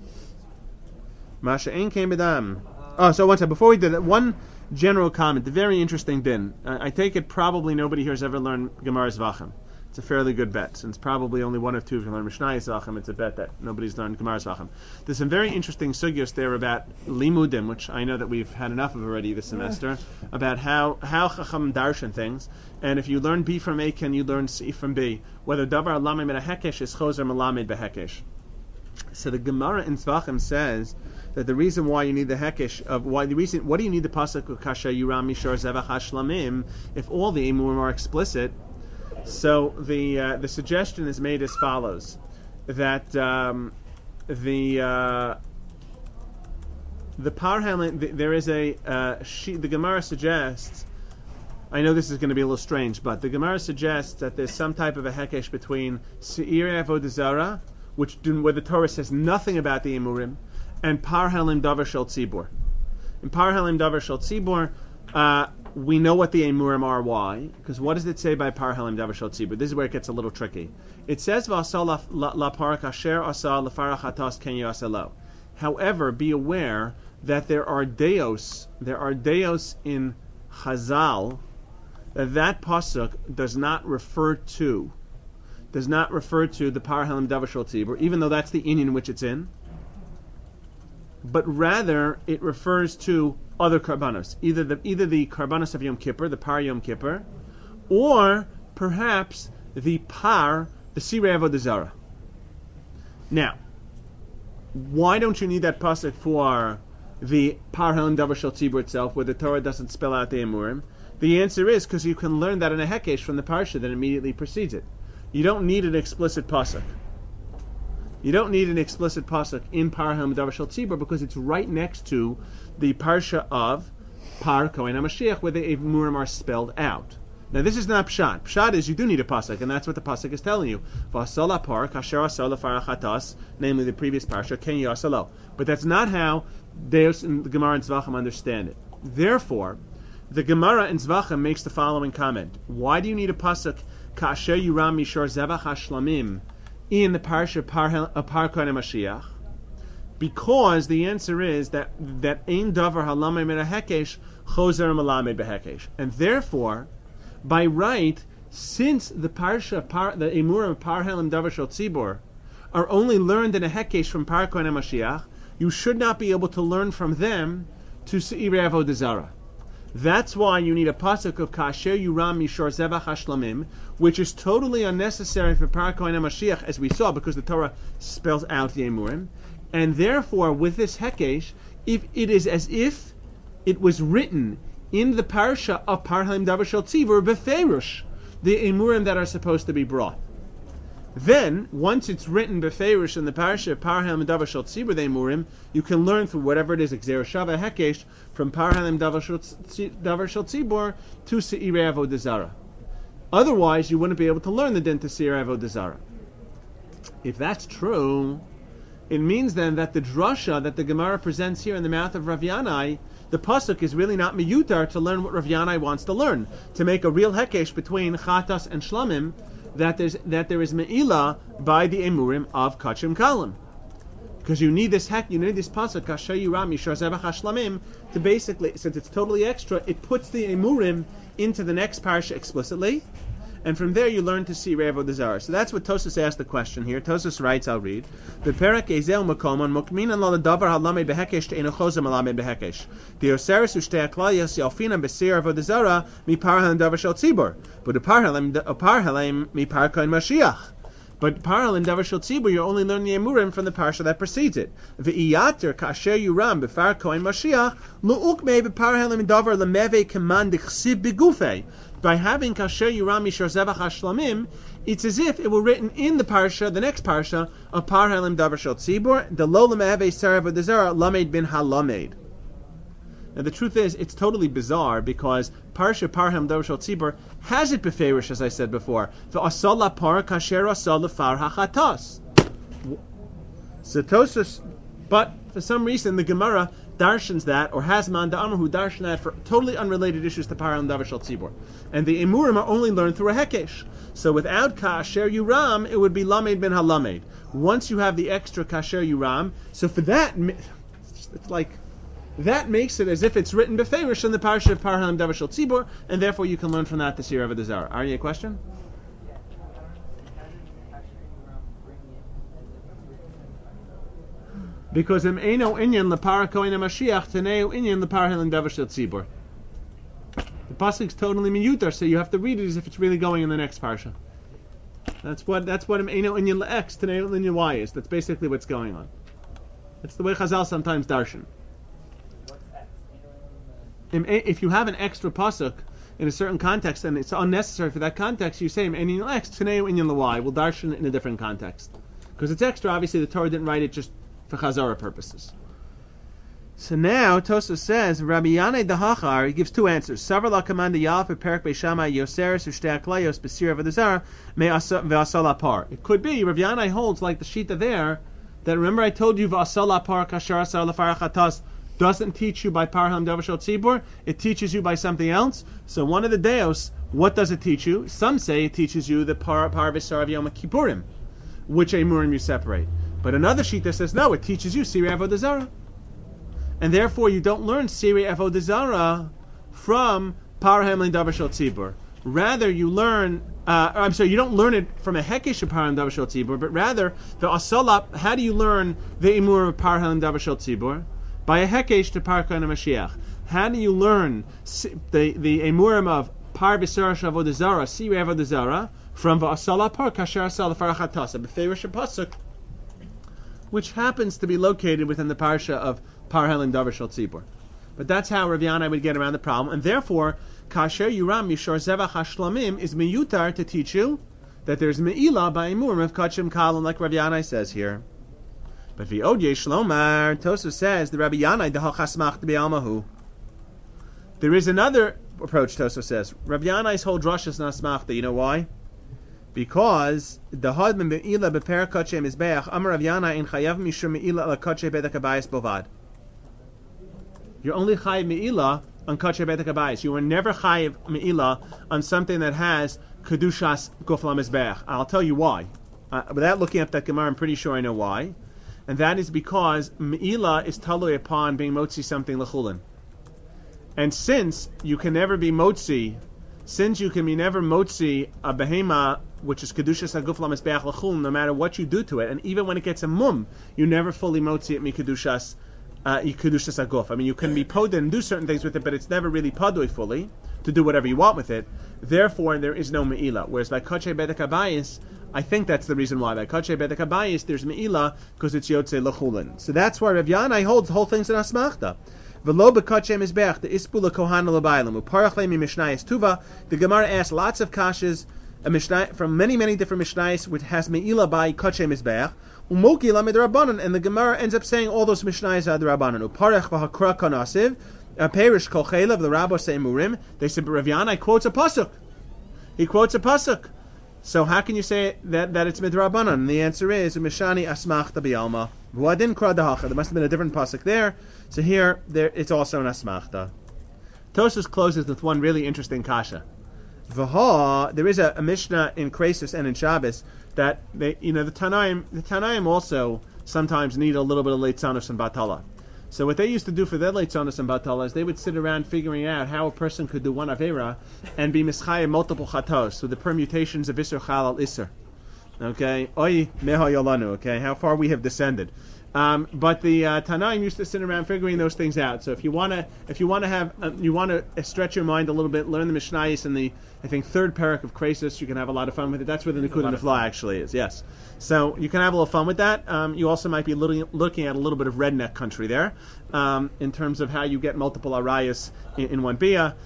Masha ein came b'dam. Oh, so one second. Before we did that, one general comment. The very interesting din. I take it probably nobody here has ever learned Gemara's Vachim. It's a fairly good bet, since probably only one or two have learned Mishnayos Vachim. It's a bet that nobody's learned Gemara's Vachim. There's some very interesting sugyos there about limudim, which I know that we've had enough of already this semester, about how Chacham darshan things, and if you learn B from A, can you learn C from B? Whether davar lamed b'hekesh is chozer melamed b'hekesh. So the Gemara in Tzvachim says that the reason why you need the hekesh what do you need the pasuk of kasha yuram mishor zevach hashlamim if all the emurim are explicit? So the suggestion is made as follows: that the parhalim there is the Gemara suggests. I know this is going to be a little strange, but the Gemara suggests that there's some type of a hekesh between seir avodah zarah, where the Torah says nothing about the emurim, and parhalim davar shel tzibur. In parhalim davar shel tzibur, we know what the emurim are. Why? Because what does it say by parhalim davar shel tzibur? This is where it gets a little tricky. It says v'asal la parak asher asal lefarach hatas ken yasalo. However, be aware that there are deos in Chazal that pasuk does not refer to the parhalim davar shel tzibur, even though that's the inyan which it's in. But rather it refers to other karbanos, either the karbanos of Yom Kippur, the par Yom Kippur, or perhaps the sirei avodah zarah. Now, why don't you need that pasuk for the parhalim davar shel tzibur itself, where the Torah doesn't spell out the emurim? The answer is because you can learn that in a hekesh from the parsha that immediately precedes it. You don't need an explicit pasuk. You don't need an explicit pasuk in Parhalim Davar Shel Tzibur because it's right next to the parsha of Par Kohen HaMashiach where the emurim are spelled out. Now this is not pshat. Pshat is you do need a pasuk, and that's what the pasuk is telling you. V'asal par kasher asal lefarach hatas, namely the previous parsha ken yasalo. But that's not how Deus and the Gemara and Tzvachim understand it. Therefore, the Gemara in Tzvachim makes the following comment: why do you need a pasuk kasher yuram mishor zevach hashlamim in the parsha Par Kohen HaMashiach? Because the answer is that ein davar halamei min hahekesh chozer melamed behekesh, and therefore, by right, since the the emurim of Parhalim Davar Shel Tzibur are only learned in a hekesh from Par Kohen HaMashiach, you should not be able to learn from them to seirei avodah zarah. That's why you need a pasuk of kasher yuram mishor zevach hashlamim, which is totally unnecessary for Par Kohen HaMashiach, as we saw, because the Torah spells out the emurim. And therefore, with this hekesh, if it is as if it was written in the parsha of Parhalim Davar Shel Tzibur befeirush, the emurim that are supposed to be brought. Then, once it's written befeirush in the parsha of Parhalim Davar Shel Tzibur, the emurim, you can learn through whatever it is, Gzera Shava Hekesh, from Parhalim Davar Shel Tzibur to Seirei Avodah Zarah. Otherwise, you wouldn't be able to learn the din to Seirei Avodah Zarah. If that's true, it means then that the drasha that the Gemara presents here in the mouth of Rav Yanai, the pasuk is really not miyutar to learn what Rav Yanai wants to learn, to make a real hekesh between chatas and shlamim, that there is me'ilah by the emurim of kachim kalim. Because you need this pasuk kasher yuram yishar zebach hashlamim to basically, since it's totally extra, it puts the emurim into the next parsha explicitly, and from there you learn to see Re'eh Avodah Zarah. So that's what Tosfos asked the question here. Tosfos writes, I'll read: the perak ezel makomon mukminan lo ledavar halamed behekesh te'enu chozem halamed behekesh. The oseres ushtei aklayos yalfinan b'seir Avodah Zarah mipar halim davar shel tzibur, but the par halim mipar kohen Mashiach. But parallel davar shel tzibur, you're only learning the emurim from the parsha that precedes it. V'iyater kasher yuram b'far kohen Mashiach lu'ukmei b'parallel davar lemeve keman dichsiv begufei. By having kasher yuram mishar zevach hashlamim, it's as if it were written in the parsha, the next parsha of parallel davar shel tzibur, the lo lemeve sarav v'dezara lamed bin halamed. Now the truth is, it's totally bizarre because Parsha Parham Davar Shel Tzibur has it beferish, as I said before. The asal la par kasher asal lefar hachatas. So Tosfos, but for some reason the Gemara darshans that, or has man da'amar who darshan that for totally unrelated issues to Parham Davar Shel Tzibur, and the emurim are only learned through a hekesh. So without kasher yuram, it would be lamed ben halamed. Once you have the extra kasher yuram, so for that, it's like. That makes it as if it's written beferish in the parsha of Parham Davar Shel Tzibur, and therefore you can learn from that the Seir Avodah Zarah. Are you a question? Because im eino inyan lepara kohen Mashiach teneu inyan lepara Davar Shel Tzibur. The pasuk is totally miyutar, so you have to read it as if it's really going in the next parsha. That's what im eino inyan lex teneu inyan y is. That's basically what's going on. That's the way Chazal sometimes darshan. If you have an extra pasuk in a certain context and it's unnecessary for that context, you say inyan lex teneu inyan lewai. We'll darshan it in a different context because it's extra. Obviously, the Torah didn't write it just for Chazara purposes. So now Tosfos says Rabbi Yanai Dahachar, he gives two answers. Savar la kamanda yaf perak beishamai yoseres ushtei aklayos b'sir Avodah Zarah me ve'asal apar. It could be Rabbi Yanai holds like the shita there that remember I told you ve'asal apar kasher asar lefar chatas doesn't teach you by Parham Davar Shel Tzibur, it teaches you by something else. So one of the deos, what does it teach you? Some say it teaches you the par v'sar of Yom Kippurim, which emurim you separate. But another shita says no, it teaches you Sirei Avodah Zarah, and therefore you don't learn Sirei Avodah Zarah from Parham Davar Shel Tzibur. Rather, you learn. You don't learn it from a hekesh of Parham Davar Shel Tzibur, but rather the asalap. How do you learn the emurim of Parham Davar Shel Tzibur? By a hekesh to Par Kohen Mashiach. How do you learn the emurim of Par B'Sar Avodah Zarah, Sirei Avodah Zarah, from V'asala Par Kasher Asal Farachatasa, B'Ferish Pasuk, which happens to be located within the parsha of Par Halim Davar Shel Tzibur. But that's how Rav Yanai would get around the problem, and therefore Kasher Yuram Yishor Zevach Hashlamim is miyutar to teach you that there's me'ilah by emurim of Kachim Kalim, like Rav Yanai says here. But V'od Yesh Lomar, Tosfos says the Rabbi Yanai Dahachasmach B'Almahu. There is another approach. Tosfos says Rabbi Yanai's whole drush is nasmachta. You know why? Because the hadman be'ilah beper kachem mizbeach Amar Rav Yanai in chayav mishum me'ilah la kachem bedek habayis bovad. You're only chayav me'ilah on kachem bedek habayis. You are never chayav me'ilah on something that has kedushas guf lamizbeach. I'll tell you why. Without looking up that Gemara, I'm pretty sure I know why. And that is because me'ilah is talui upon being motzi something lechulin. And since you can never be motzi, since you can be never motzi a behema, which is kedushas haguf lamizbeach lechulin, no matter what you do to it, and even when it gets a mum, you never fully motzi it mikedushas haguf. I mean, you can be poded and do certain things with it, but it's never really padui fully to do whatever you want with it. Therefore, there is no me'ilah. Whereas by kachay bedek habayis, I think that's the reason why. By kachay bedek habayis, there's me'ilah because it's yotzei lechulin. So that's why Rav Yanai holds the whole thing's an asmachta. V'lo b'kachay mizbeach the ispu lekohan l'baylam uparach leimi mishnayis tuva. The Gemara asks lots of kashas from many different mishnayis which has me'ilah by kachay mizbeach. Umoki lamed rabbanan, and the Gemara ends up saying all those mishnayis are the rabbanan. Uparach v'hakra kanasiv. Perish kol chaylev the rabba say murim. They said, but Rav Yanai quotes a pasuk. He quotes a pasuk. So how can you say that it's midrabanan? And the answer is mishani asmachta b'alma. V'adin kra dahacha. There must have been a different pasuk there. So here it's also an asmachta. Tosfos closes with one really interesting kasha, V'ha, there is a Mishnah in Kresis and in Shabbos that the Tanaim also sometimes need a little bit of Leitzanos and Batala. So what they used to do for their Leitzanos and Batala is they would sit around figuring out how a person could do one Avera and be Mischayim multiple Chatos, so the permutations of Isser Chal al Isser. Okay, Oy Meha Yolanu, okay, how far we have descended. But the Tanaim used to sit around figuring those things out. So if you want to stretch your mind a little bit, learn the Mishnayos in the third parak of Kresis, you can have a lot of fun with it. That's where the Nikud and the Flaw actually is. Yes, so you can have a little fun with that. You also might be looking at a little bit of redneck country there, in terms of how you get multiple arayas in one bia.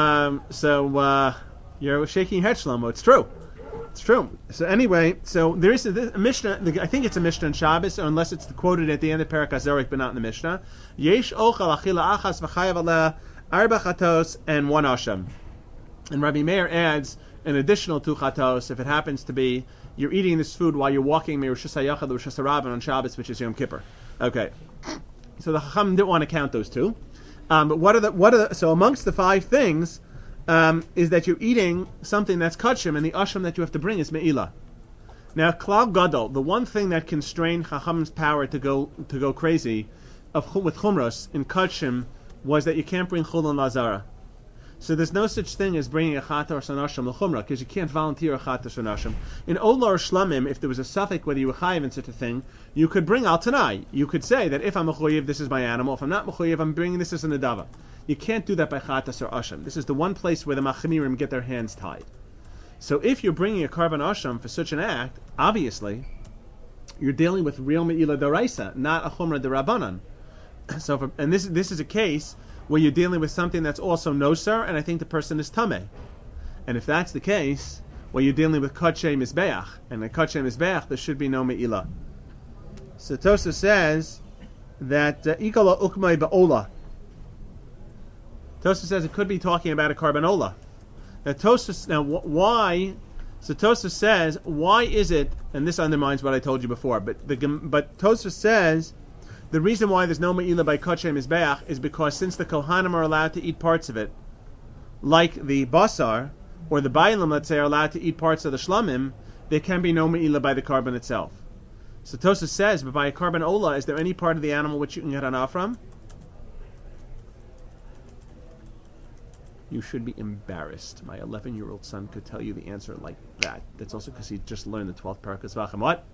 You're shaking your head, Shlomo. It's true. It's true. So anyway, so there is a Mishnah. I think it's a Mishnah in Shabbos, or unless it's quoted at the end of Perek HaZorek, but not in the Mishnah. Yesh ochal achila achas v'chayav aleh arba chatos and one asham. And Rabbi Meir adds an additional 2 chatos if it happens to be you're eating this food while you're walking Rosh Hashanah to Rosh Hashanah on Shabbos, which is Yom Kippur. Okay. So the Chacham didn't want to count those 2. But so amongst the 5 things. Is that you're eating something that's kachim, and the asham that you have to bring is me'ilah. Now, klal gadol, the one thing that constrained Chacham's power to go crazy with chumros in kachim was that you can't bring chulun lazara. So there's no such thing as bringing a chata or sanasham l'chumra, because you can't volunteer a chata or sanasham. In olah or shlamim, if there was a suffix whether you were chayiv in such a thing, you could bring al tanai. You could say that if I'm mechuyev, this is my animal. If I'm not mechuyev, I'm bringing this as a nedava. You can't do that by chatas or asham. This is the one place where the machmirim get their hands tied. So if you're bringing a karban asham for such an act, obviously, you're dealing with real me'ilah daraisa, not a chumra derabanan. So, and this is a case where you're dealing with something that's also nosar, and I think the person is tameh. And if that's the case, well, you're dealing with kachei mizbeach, and in kachei mizbeach there should be no me'ilah. So Tosa says that ikala ukmai ba'ola. Tosa says it could be talking about a carbanola. Why? So Tosa says, why is it? And this undermines what I told you before. But Tosa says the reason why there's no me'ilah by kachei mizbeach is because since the kohanim are allowed to eat parts of it, like the basar or the bailim, let's say, are allowed to eat parts of the shlamim, there can be no me'ilah by the carbon itself. So Tosa says, but by a carbanola, is there any part of the animal which you can get hana from? You should be embarrassed. My 11-year-old son could tell you the answer like that. That's also because he just learned the 12th Parakas Vachim. What?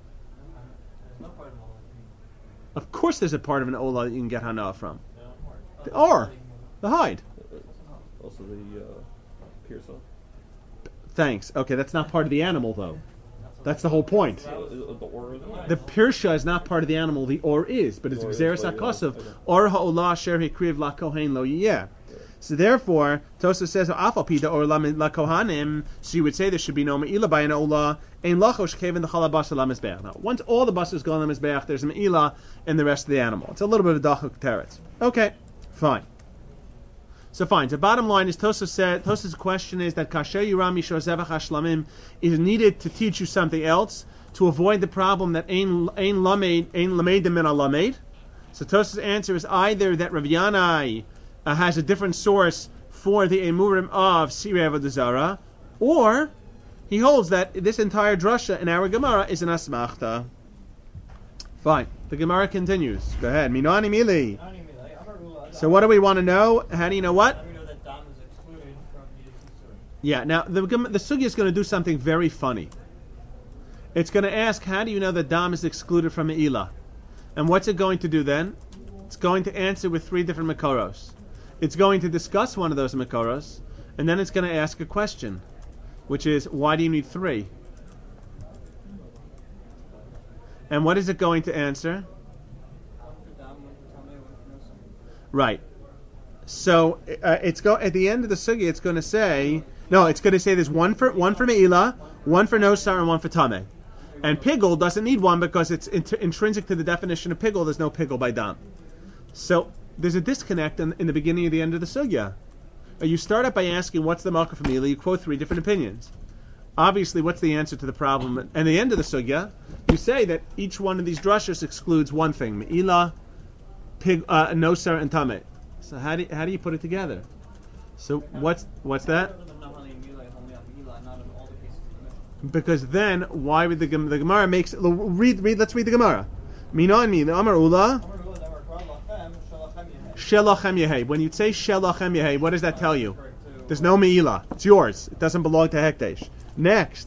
Of course there's a part of an olah that you can get hana from. The hide. Also the piercing. Thanks. Okay, that's not part of the animal though. That's the whole point. The pirsha is not part of the animal. The or is, but it's Gzeres HaKosav. Or ha'olah asher hikriv la kohen lo yiyeh. So therefore, Tosa says, "Afal pida or la kohanim." So you would say there should be no me'ilah by an olah. Ein lachosh kevin the chalabasa la mizbeach. Now, once all the buses go on the mizbeach, there's me'ilah in the rest of the animal. It's a little bit of dachuk teretz. Okay, fine. So fine. The bottom line is Tosa's question is that kasher yuram mishor zevach hashlamim is needed to teach you something else to avoid the problem that ein lamed min al lamed. So Tosa's answer is either that Rav Yanai has a different source for the emurim of Sirei Avodah Zarah, or he holds that this entire drasha in our Gemara is an asmachta. Fine. The Gemara continues. Go ahead. Minani mili. So what do we want to know? How do you know what? How do we know that dam is excluded from the Yisur? Yeah. Now the sugya is going to do something very funny. It's going to ask, how do you know that dam is excluded from me'ilah? And what's it going to do then? It's going to answer with 3 different makoros. It's going to discuss one of those makoros, and then it's going to ask a question, which is, why do you need 3? And what is it going to answer? Right. So at the end of the sugya, it's going to say there's one for me'ilah, one for nosar, and one for tameh. And pigul doesn't need one because it's intrinsic to the definition of pigul. There's no pigul by dam. So there's a disconnect in the beginning and the end of the sugya. You start out by asking what's the malka for me'ilah. You quote 3 different opinions. Obviously, what's the answer to the problem? And at the end of the sugya, you say that each one of these drashas excludes one thing: me'ilah, nosar, and tameh. So how do you put it together? So what's that? Because then, why would the Gemara makes read? Let's read the Gemara. Minon the Amar Ula Shelachem Yehei. When you say Shelachem Yehei, what does that tell you? There's no Me'ilah. It's yours. It doesn't belong to Hekdesh. Next.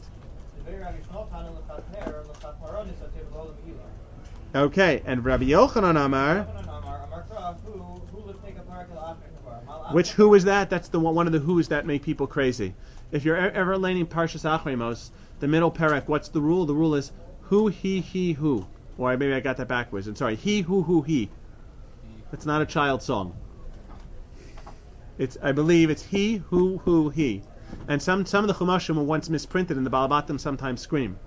Okay, and Rabbi Yochanan Amar. Which who is that? That's the one of the who's that make people crazy. If you're ever learning Parshas Achremos, the middle parak, what's the rule? The rule is who, he, who. Or maybe I got that backwards. I'm sorry. He, who, he. It's not a child song. I believe it's he, who, he. And some of the Chumashim were once misprinted, and the Balabatim sometimes scream.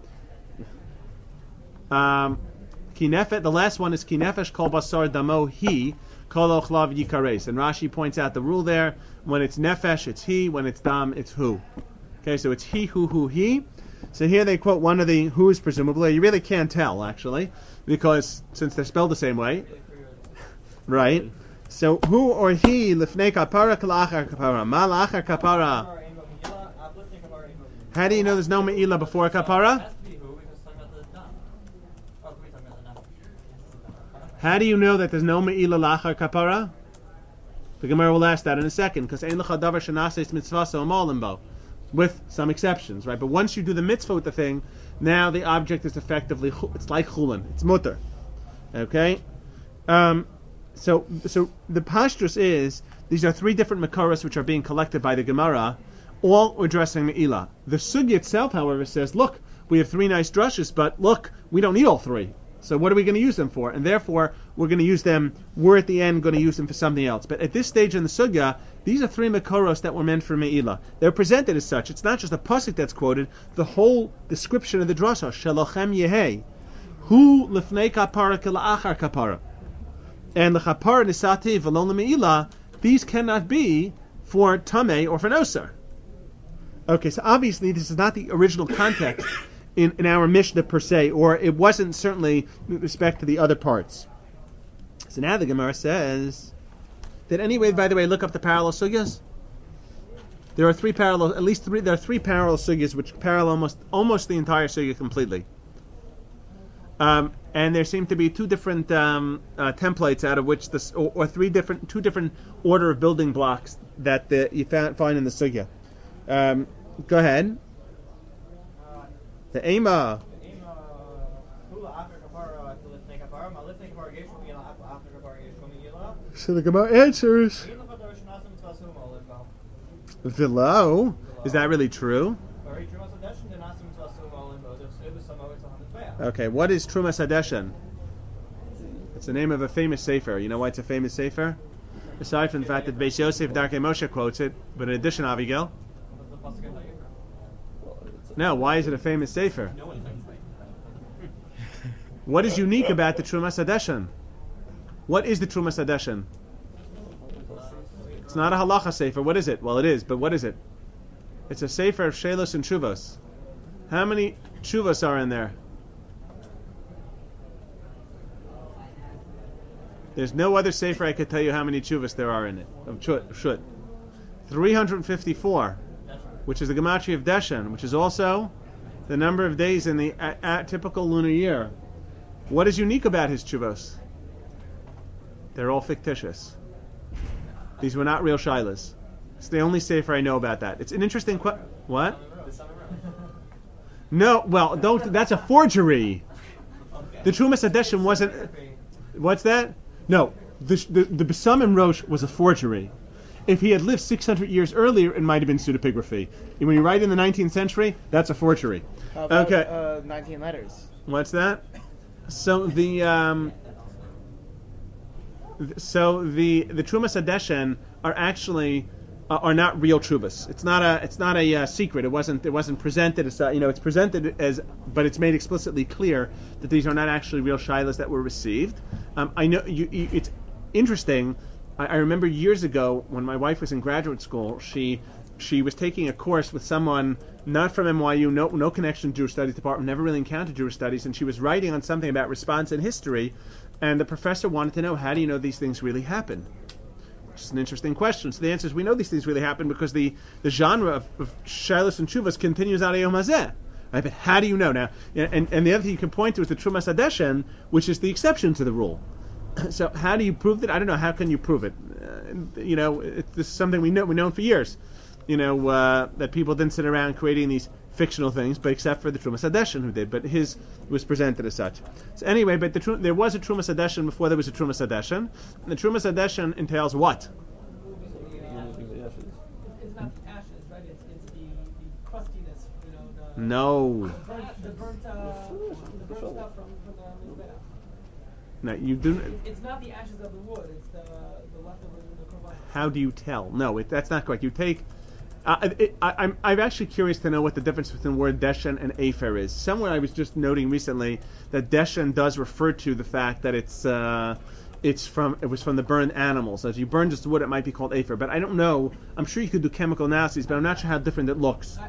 Kinefet. The last one is Kinefesh Kol Basar Damo He Kol Ochlav Yikares. And Rashi points out the rule there. When it's Nefesh, it's he. When it's Dam, it's who. Okay, so it's he, who, he. So here they quote one of the who's, presumably. You really can't tell, actually, because since they're spelled the same way. Right? So who or he, lifnei kapara kalachar kapara. Ma lachar kapara. How do you know there's no me'ilah before kapara? How do you know that there's no me'ilah lachar kapara? The Gemara will ask that in a second, because ein lecha davar shenaseis mitzvasa u'molim bo, with some exceptions, right? But once you do the mitzvah with the thing, now the object is effectively, it's like chulin, it's mutter. Okay? So the pashtus is, these are three different makaros which are being collected by the Gemara, all addressing me'ilah. The sugya itself, however, says, look, we have three nice drushes, but look, we don't need all three. So what are we going to use them for? And therefore, we're at the end going to use them for something else. But at this stage in the sugya, these are three makaros that were meant for me'ilah. They're presented as such. It's not just a pasuk that's quoted. The whole description of the drasha, Shelochem Yehei, Hu lifnei kapara kila'achar kapara. And the chapara nisati v'lon me'ilah, these cannot be for tamei or for nosar. Okay, so obviously this is not the original context in our Mishnah per se, or it wasn't certainly with respect to the other parts. So now the Gemara says, did anyway, by the way, look up the parallel sugyas? There are three parallel sugyas which parallel almost the entire sugya completely. And there seem to be two different templates out of which two different order of building blocks that you find in the sugya. Go ahead. The Ema. So the Gemara answers, V'lo, is that really true? Okay, what is Trumas Hadeshen? It's the name of a famous sefer. You know why it's a famous sefer? Aside from the fact that Beis Yosef Darkei Moshe quotes it, but in addition, Abigail. No, why is it a famous sefer? What is unique about the Trumas Hadeshen? What is the Trumas Hadeshen? It's not a halacha sefer. What is it? Well, it is, but what is it? It's a sefer of shelos and shuvos. How many shuvos are in there? There's no other sefer I could tell you how many chuvas there are in it. Of shut. 354, which is the gematria of Deshen, which is also the number of days in the typical lunar year. What is unique about his chuvos? They're all fictitious. These were not real shilas. It's the only sefer I know about that. It's an interesting what? No, well, that's a forgery. The Trumas Hadeshen wasn't. What's that? No, the Besamim Rosh was a forgery. If he had lived 600 years earlier, it might have been pseudepigraphy. When you write in the 19th century, that's a forgery. How about, okay. 19 letters? What's that? So the Trumas Hadeshen are actually are not real trubas. It's not a secret. It wasn't presented as it's presented as, but it's made explicitly clear that these are not actually real shilas that were received. I know it's interesting. I remember years ago when my wife was in graduate school, she was taking a course with someone not from NYU, no connection to Jewish Studies department, never really encountered Jewish Studies, and she was writing on something about response in history, and the professor wanted to know, how do you know these things really happen? Which is an interesting question. So the answer is, we know these things really happen because the genre of Shilas and Chuvas continues out of Yom Hazeh. Right? But how do you know now? And the other thing you can point to is the Trumas Hadeshen, which is the exception to the rule. So how do you prove that? I don't know. How can you prove it? This is something we've known for years. That people didn't sit around creating these fictional things, but except for the Trumas Hadeshen who did. But his was presented as such. So anyway, but there was a Trumas Hadeshen before there was a Trumas Hadeshen. And the Trumas Hadeshen entails what? Removing the ashes. It's not the ashes, right? It's the crustiness, No. the burnt stuff from the Mizbeach. No, you do. It's not the ashes of the wood. It's the leftovers of the korban. How do you tell? No, that's not correct. You take. I'm actually curious to know what the difference between the word deshen and afer is. Somewhere I was just noting recently that deshen does refer to the fact that it was from the burned animals. So if you burn just wood, it might be called afer. But I don't know. I'm sure you could do chemical analyses, but I'm not sure how different it looks.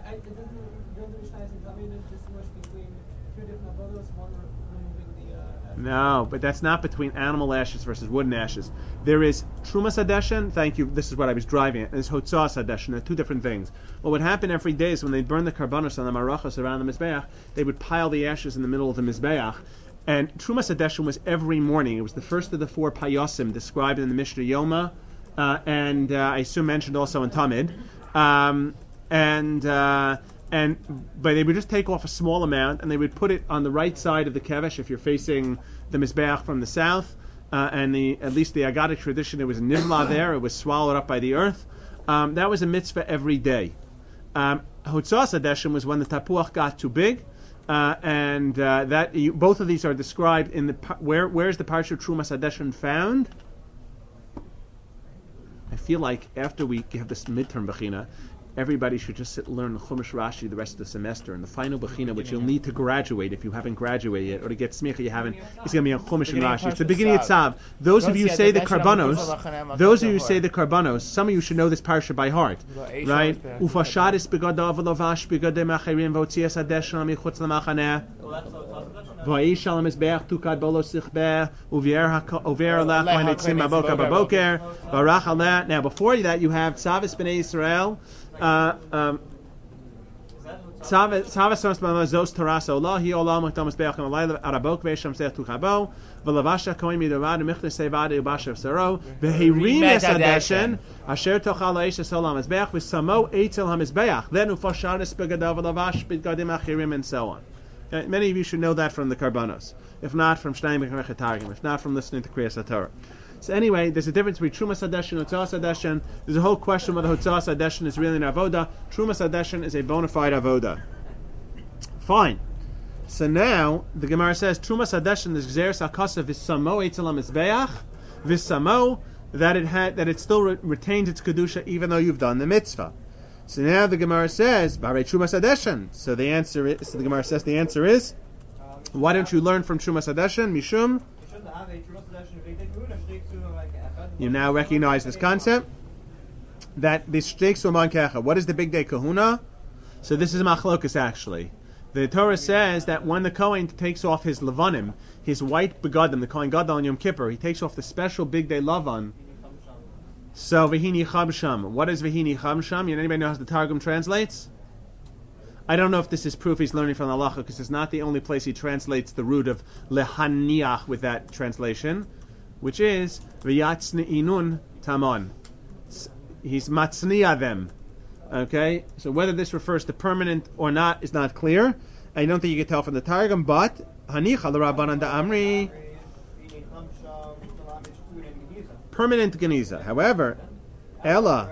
No, but that's not between animal ashes versus wooden ashes. There is Trumas Hadeshen, thank you, this is what I was driving at, and there's Hotzas Hadeshen, they're two different things. What would happen every day is when they'd burn the karbanos on the marachas around the Mizbeach, they would pile the ashes in the middle of the Mizbeach, and Trumas Hadeshen was every morning. It was the first of the 4 payosim described in the Mishnah Yoma, and I assume mentioned also in Tamid, but they would just take off a small amount and they would put it on the right side of the kevesh if you're facing the Mizbeach from the south. At least the Agadic tradition, it was nivla there, it was swallowed up by the earth. That was a mitzvah every day. Hotzas Hadeshen was when the tapuach got too big, both of these are described in the where's the parsha of Trumas Hadeshen found? I feel like after we have this midterm bechina, everybody should just sit and learn Chumash Rashi the rest of the semester. And the final bechina, which you'll need to graduate if you haven't graduated yet, or to get smicha you haven't, it's going to be on Chumash and Rashi. It's the beginning of Tzav. Those of you who say the karbanos, some of you should know this parsha by heart, right? Ufashadis begadav v'lovash begadem achirim v'otzias hadeshen michutz l'machaneh. V'aish al mizbeach tukad bolo sichbeh uvier alach ma'netzim baboker baboker barach aleh. Now before that you have Tzavis b'nei Yisrael. Tzavis zos taras olah hi olah machtamas be'achim alayla arabok ve'esham se'ach tuchabo v'lavasha koim midavad u'michne sevad u'bashav saro v'heirim Hadeshen asher tochal ha'esh esol ha'mizbeach v'samo eitzel ha'mizbeach then ufasharis begadav v'lavash b'gadim achirim and so on. Many of you should know that from the Karbanos, if not from Shnayim B'Kemech Targum, if not from listening to Kriyas HaTorah. So anyway, there's a difference between Trumas Hadeshen and Hotzas Hadeshen. There's a whole question whether Hotzas Hadeshen is really an avoda. Trumas Hadeshen is a bona fide avoda. Fine. So now the Gemara says Trumas Hadeshen is Gzeres HaKasav V'samo Eitzel HaMizbeach V'samo that it still retains its kedusha even though you've done the mitzvah. So now the Gemara says Barei Trumas Hadeshen. So the Gemara says the answer is why don't you learn from Trumas Hadeshen Mishum? You now recognize this concept that this Shteik Suman Kecha. What is the big day kahuna? So this is machlokas actually. The Torah says that when the Kohen takes off his levanim, his white begadim, the Kohen Gadol on Yom Kippur, he takes off the special big day lavan. So v'hini chamsham. What is v'hini chamsham? Anybody know how the Targum translates? I don't know if this is proof he's learning from the halacha because it's not the only place he translates the root of lehaniach with that translation, which is v'yatzni'inun tamon. He's matzniya them. Okay, so whether this refers to permanent or not is not clear. I don't think you can tell from the Targum, but hanicha l'rabbanan da'amri permanent geniza. However, Ella,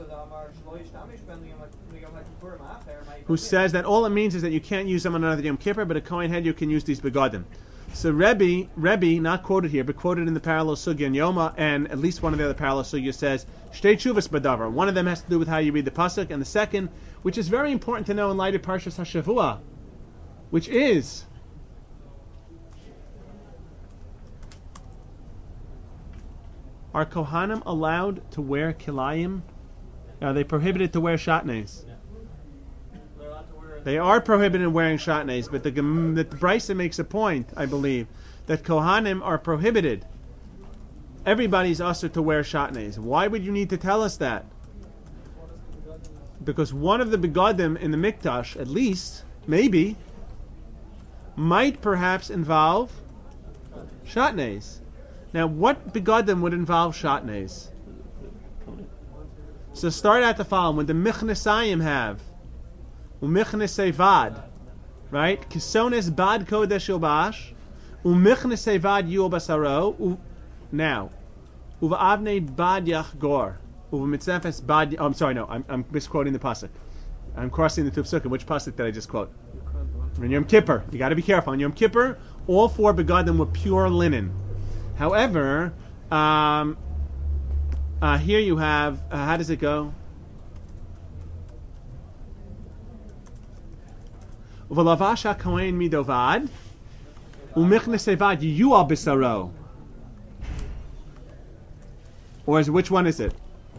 who says that all it means is that you can't use them on another Yom Kippur, but a Kohen head you can use these begadim. So Rebbe, not quoted here, but quoted in the parallel sugya in Yoma, and at least one of the other parallel sugya says Shtei Tshuvas Badavar. One of them has to do with how you read the pasuk, and the second, which is very important to know in light of Parshas Hashavua, which is are Kohanim allowed to wear kilayim? Are they prohibited to wear shatnez? They are prohibited wearing shatnez, but the Brisa makes a point, I believe, that Kohanim are prohibited. Everybody's usher to wear shatnez. Why would you need to tell us that? Because one of the begadim in the Mikdash, at least, maybe, might perhaps involve shatnez. Now, what begadim would involve shatnez? So start at the following. When the michnesayim have umichnesei vad, right? Kisones bad kodesh ilbash, umichnesei vad yul basaro. Now, uva avnei bad yachgor, uva mitzefes bad. Oh, I'm sorry, no, I'm misquoting the pasuk. I'm crossing the Tufsukkah. Which pasuk did I just quote? On Yom Kippur. You got to be careful. On Yom Kippur, all 4 begadim were pure linen. However, here you have, how does it go? V'lavash ha'kohen midovad, u'michnesei vad yual b'saro. Or which one is it?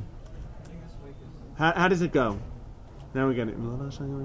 How does it go? Now we get it. No,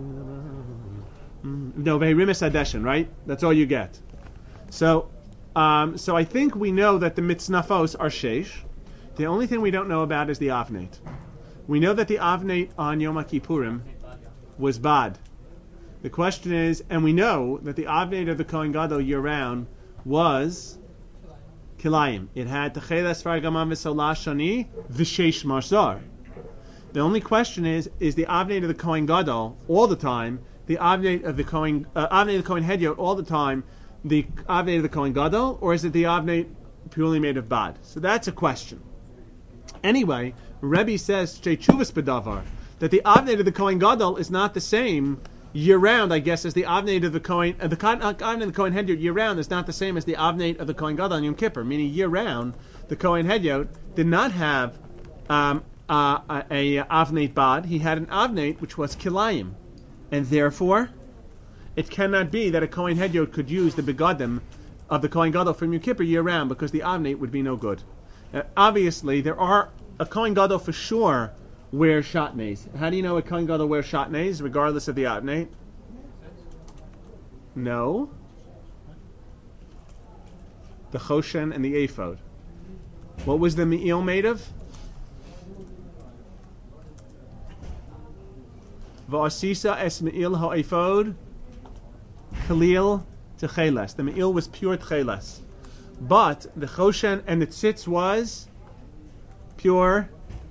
v'herimis adeshin, right? That's all you get. So I think we know that the mitznafos are sheish. The only thing we don't know about is the avnate. We know that the avnate on Yom Kippurim was bad. The question is, and we know that the avnate of the Kohen Gadol year-round was kilayim. It had techeles fargamam v'solah shani v'sheish marsar. The only question is the avnate of the Kohen Gadol all the time, the avnate of the Kohen Hedyot all the time, the avnate of the Kohen Gadol, or is it the avnate purely made of bad? So that's a question. Anyway, Rebbe says Chuvas B'davar that the avnate of the Kohen Gadol is not the same year round, I guess, as the avnate of the Kohen. The avnate of the Kohen Hedyot year round is not the same as the avnate of the Kohen Gadol on Yom Kippur. Meaning year round, the Kohen Hedyot did not have a avnate bad. He had an avnate which was kilayim, and therefore it cannot be that a Kohen Hedyot could use the begadim of the Kohen Gadol from Yom Kippur year round because the avnate would be no good. Obviously, there are a Kohen Gadol for sure wears shatnez. How do you know a Kohen Gadol wears shatnez regardless of the avnate? No. The choshen and the ephod. What was the me'il made of? Va'asisa es me'il ha'ephod Khalil Tcheles. The me'il was pure Tcheles. But the choshen and the tzitz was pure.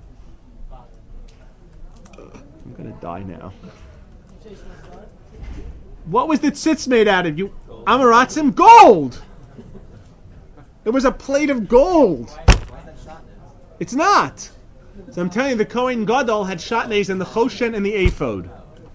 I'm going to die now. What was the tzitz made out of? You Amaratzim? Gold! It was a plate of gold. It's not. So I'm telling you, the Kohen Gadol had shatnez and the choshen and the ephod.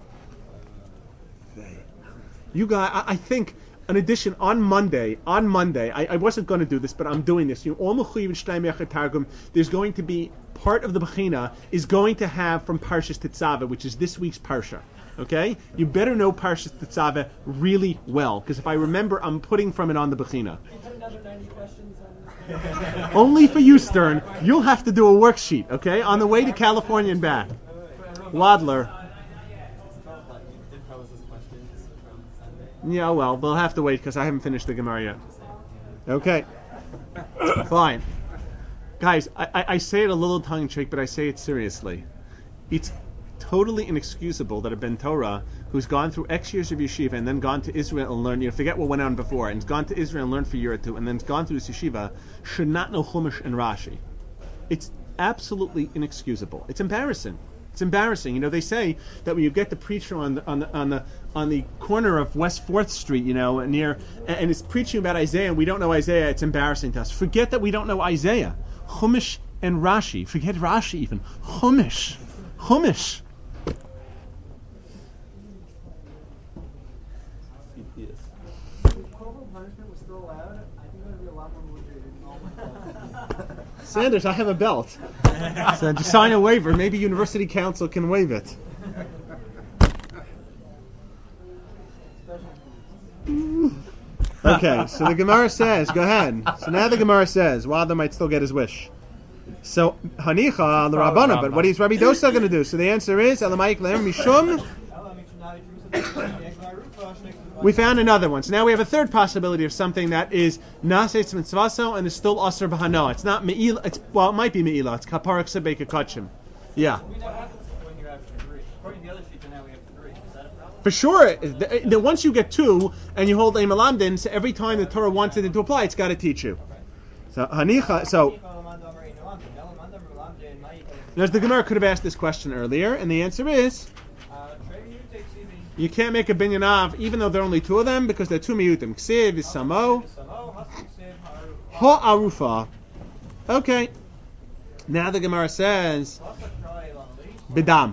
You guys, I think, in addition, on Monday, I wasn't going to do this, but I'm doing this. All Mechuyev and Shnei Mechad Targum, there's going to be, part of the Bechina is going to have from Parshas Tetzaveh, which is this week's Parsha. Okay? You better know Parshas Tetzaveh really well, because if I remember, I'm putting from it on the Bechina. Only for you, Stern. You'll have to do a worksheet, okay? On the way to California and back. Wadler. Yeah, well, we'll have to wait because I haven't finished the Gemara yet. Okay. Fine. Guys, I say it a little tongue-in-cheek, but I say it seriously. It's totally inexcusable that a Ben Torah who's gone through X years of yeshiva and then gone to Israel and learned, forget what went on before, and has gone to Israel and learned for a year or two, and then has gone through this yeshiva, should not know Chumash and Rashi. It's absolutely inexcusable. It's embarrassing. It's embarrassing. They say that when you get the preacher on the corner of West 4th Street, near, and it's preaching about Isaiah, and we don't know Isaiah, it's embarrassing to us. Forget that we don't know Isaiah. Chumash and Rashi. Forget Rashi even. Chumash. Sanders, I have a belt. So just sign a waiver. Maybe University Council can waive it. Okay, so the Gemara says, go ahead. So now the Gemara says, Wilder might still get his wish. So, Hanicha, the Rabbana, but what is Rabbi Dosa going to do? So the answer is, Elamaik Le'er Mishum. We found another one. So now we have a third possibility of something that is Naseitz Mitzvaso and is still Asr B'Hanoah. It's not Me'ila. It might be Me'ila. It's Kaparak Sebeka Kachim. Yeah. What happens when you have 3? According to the other sheet, now we have 3. Is that a problem? For sure, once you get 2 and you hold a malamdin, so every time the Torah wants it to apply, it's got to teach you. So hanicha. So there's the Gemara could have asked this question earlier, and the answer is you can't make a binyan av, even though there are only 2 of them, because they're 2 miyutim. Ksiv is samo, ha arufa. Okay. Now the Gemara says bidam.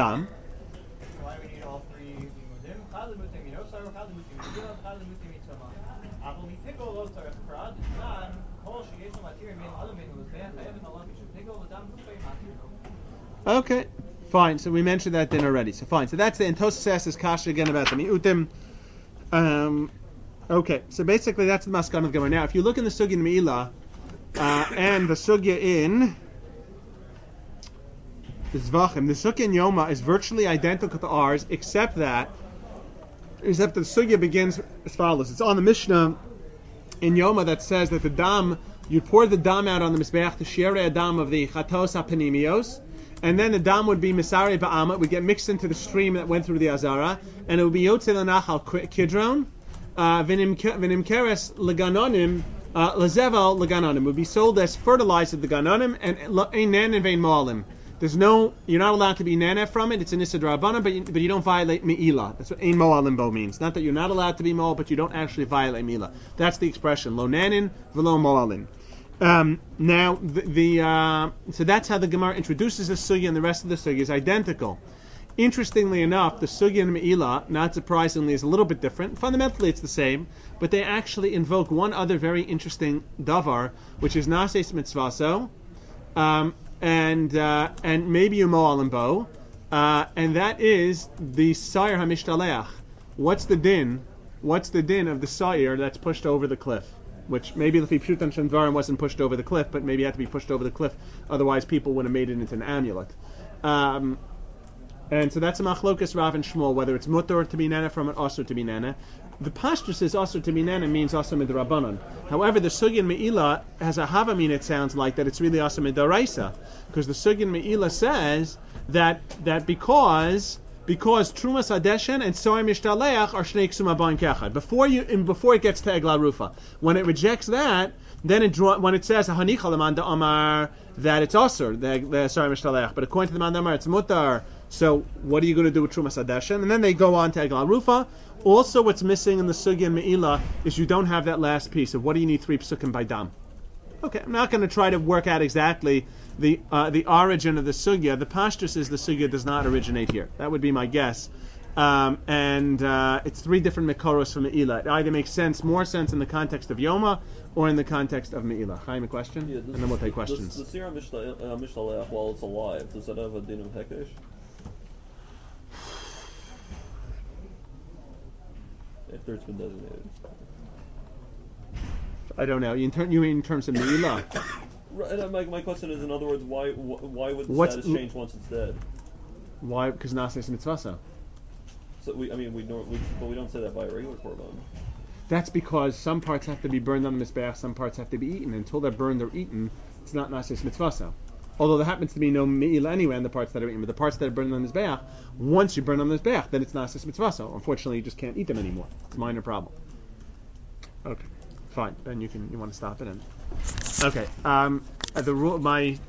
Okay, fine. So we mentioned that then already. So fine. So that's the Tosafos asks kasha again about the miutim. Okay, so basically that's the maskan of the Gemara. Now, if you look in the sugya in Me'ilah and the sugya in the Zvachim, the sugya in Yoma is virtually identical to ours, except that the sugya begins as follows. It's on the Mishnah in Yoma that says that the dam, you pour the dam out on the Mizbeach, the shirei dam of the chatos hapanimios, and then the dam would be misare ba'ama, it would get mixed into the stream that went through the azara, and it would be yotze l'nachal kidron, v'nim keres leganonim, lezeval leganonim, would be sold as fertilizer to the ganonim, and ein nen vein mo'alim. You're not allowed to be nana from it. It's an issa d'rabbanan, but you don't violate me'ilah. That's what ein mo'alim bo means. Not that you're not allowed to be mo'al, but you don't actually violate me'ilah. That's the expression. Lo nanin v'lo mo'alim. Now, so that's how the Gemara introduces the sugya, and the rest of the sugya is identical. Interestingly enough, the sugya in Me'ilah, not surprisingly, is a little bit different. Fundamentally, it's the same, but they actually invoke one other very interesting davar, which is nases mitzvaso, and maybe Yumo Alimbo, and that is the Sayr HaMishtaleach. What's the din of the Sayr that's pushed over the cliff? Which maybe if Pshutan Shandvarim wasn't pushed over the cliff, but maybe it had to be pushed over the cliff, otherwise people would have made it into an amulet. And so that's a machlokas Rav and Shmuel, whether it's mutar to be nana from it, asur to be nana. The Pashtus says asur to be nana means asur midrabanan. However, the sugya in Me'ilah has a havamin, it sounds like, that it's really asur midaraisa, because the sugya in Me'ilah says that because Trumas Adeshen and Soy Mishtaleach are Shnei Ksuma Ba'in Kechad. Before it gets to Egla Rufa. When it rejects that, then when it says Hanicha Lemanda Amar that it's Asur, the Soy Mishtaleach. But according to the Manda Amar, it's Mutar. So what are you going to do with Trumas Adeshen? And then they go on to Egla Rufa. Also, what's missing in the Sugya and Me'ilah is you don't have that last piece of what do you need 3 psukim by dam. Okay, I'm not going to try to work out exactly the origin of the sugya. The pashtus is the sugya does not originate here. That would be my guess. And it's 3 different mekoros from Me'ilah. It either makes more sense in the context of Yoma or in the context of Me'ilah. Chaim, a question? Yeah, and then we'll take questions. The Sira Mishtaleach, while it's alive, does that have a din of Hekesh? After it's been designated. I don't know. You mean in terms of Me'ilah? Right, my question is, in other words, why would the status change once it's dead? Why? Because nases mitzvasa. So we don't say that by a regular korban. That's because some parts have to be burned on the mizbeach, some parts have to be eaten. Until they're burned or eaten, it's not nases mitzvasa. Although there happens to be no me'ilah anyway in the parts that are eaten, but the parts that are burned on the mizbeach, once you burn on the mizbeach, then it's nases mitzvasa. Unfortunately, you just can't eat them anymore. It's a minor problem. Okay. Fine, then you want to stop it. Okay. The rule, my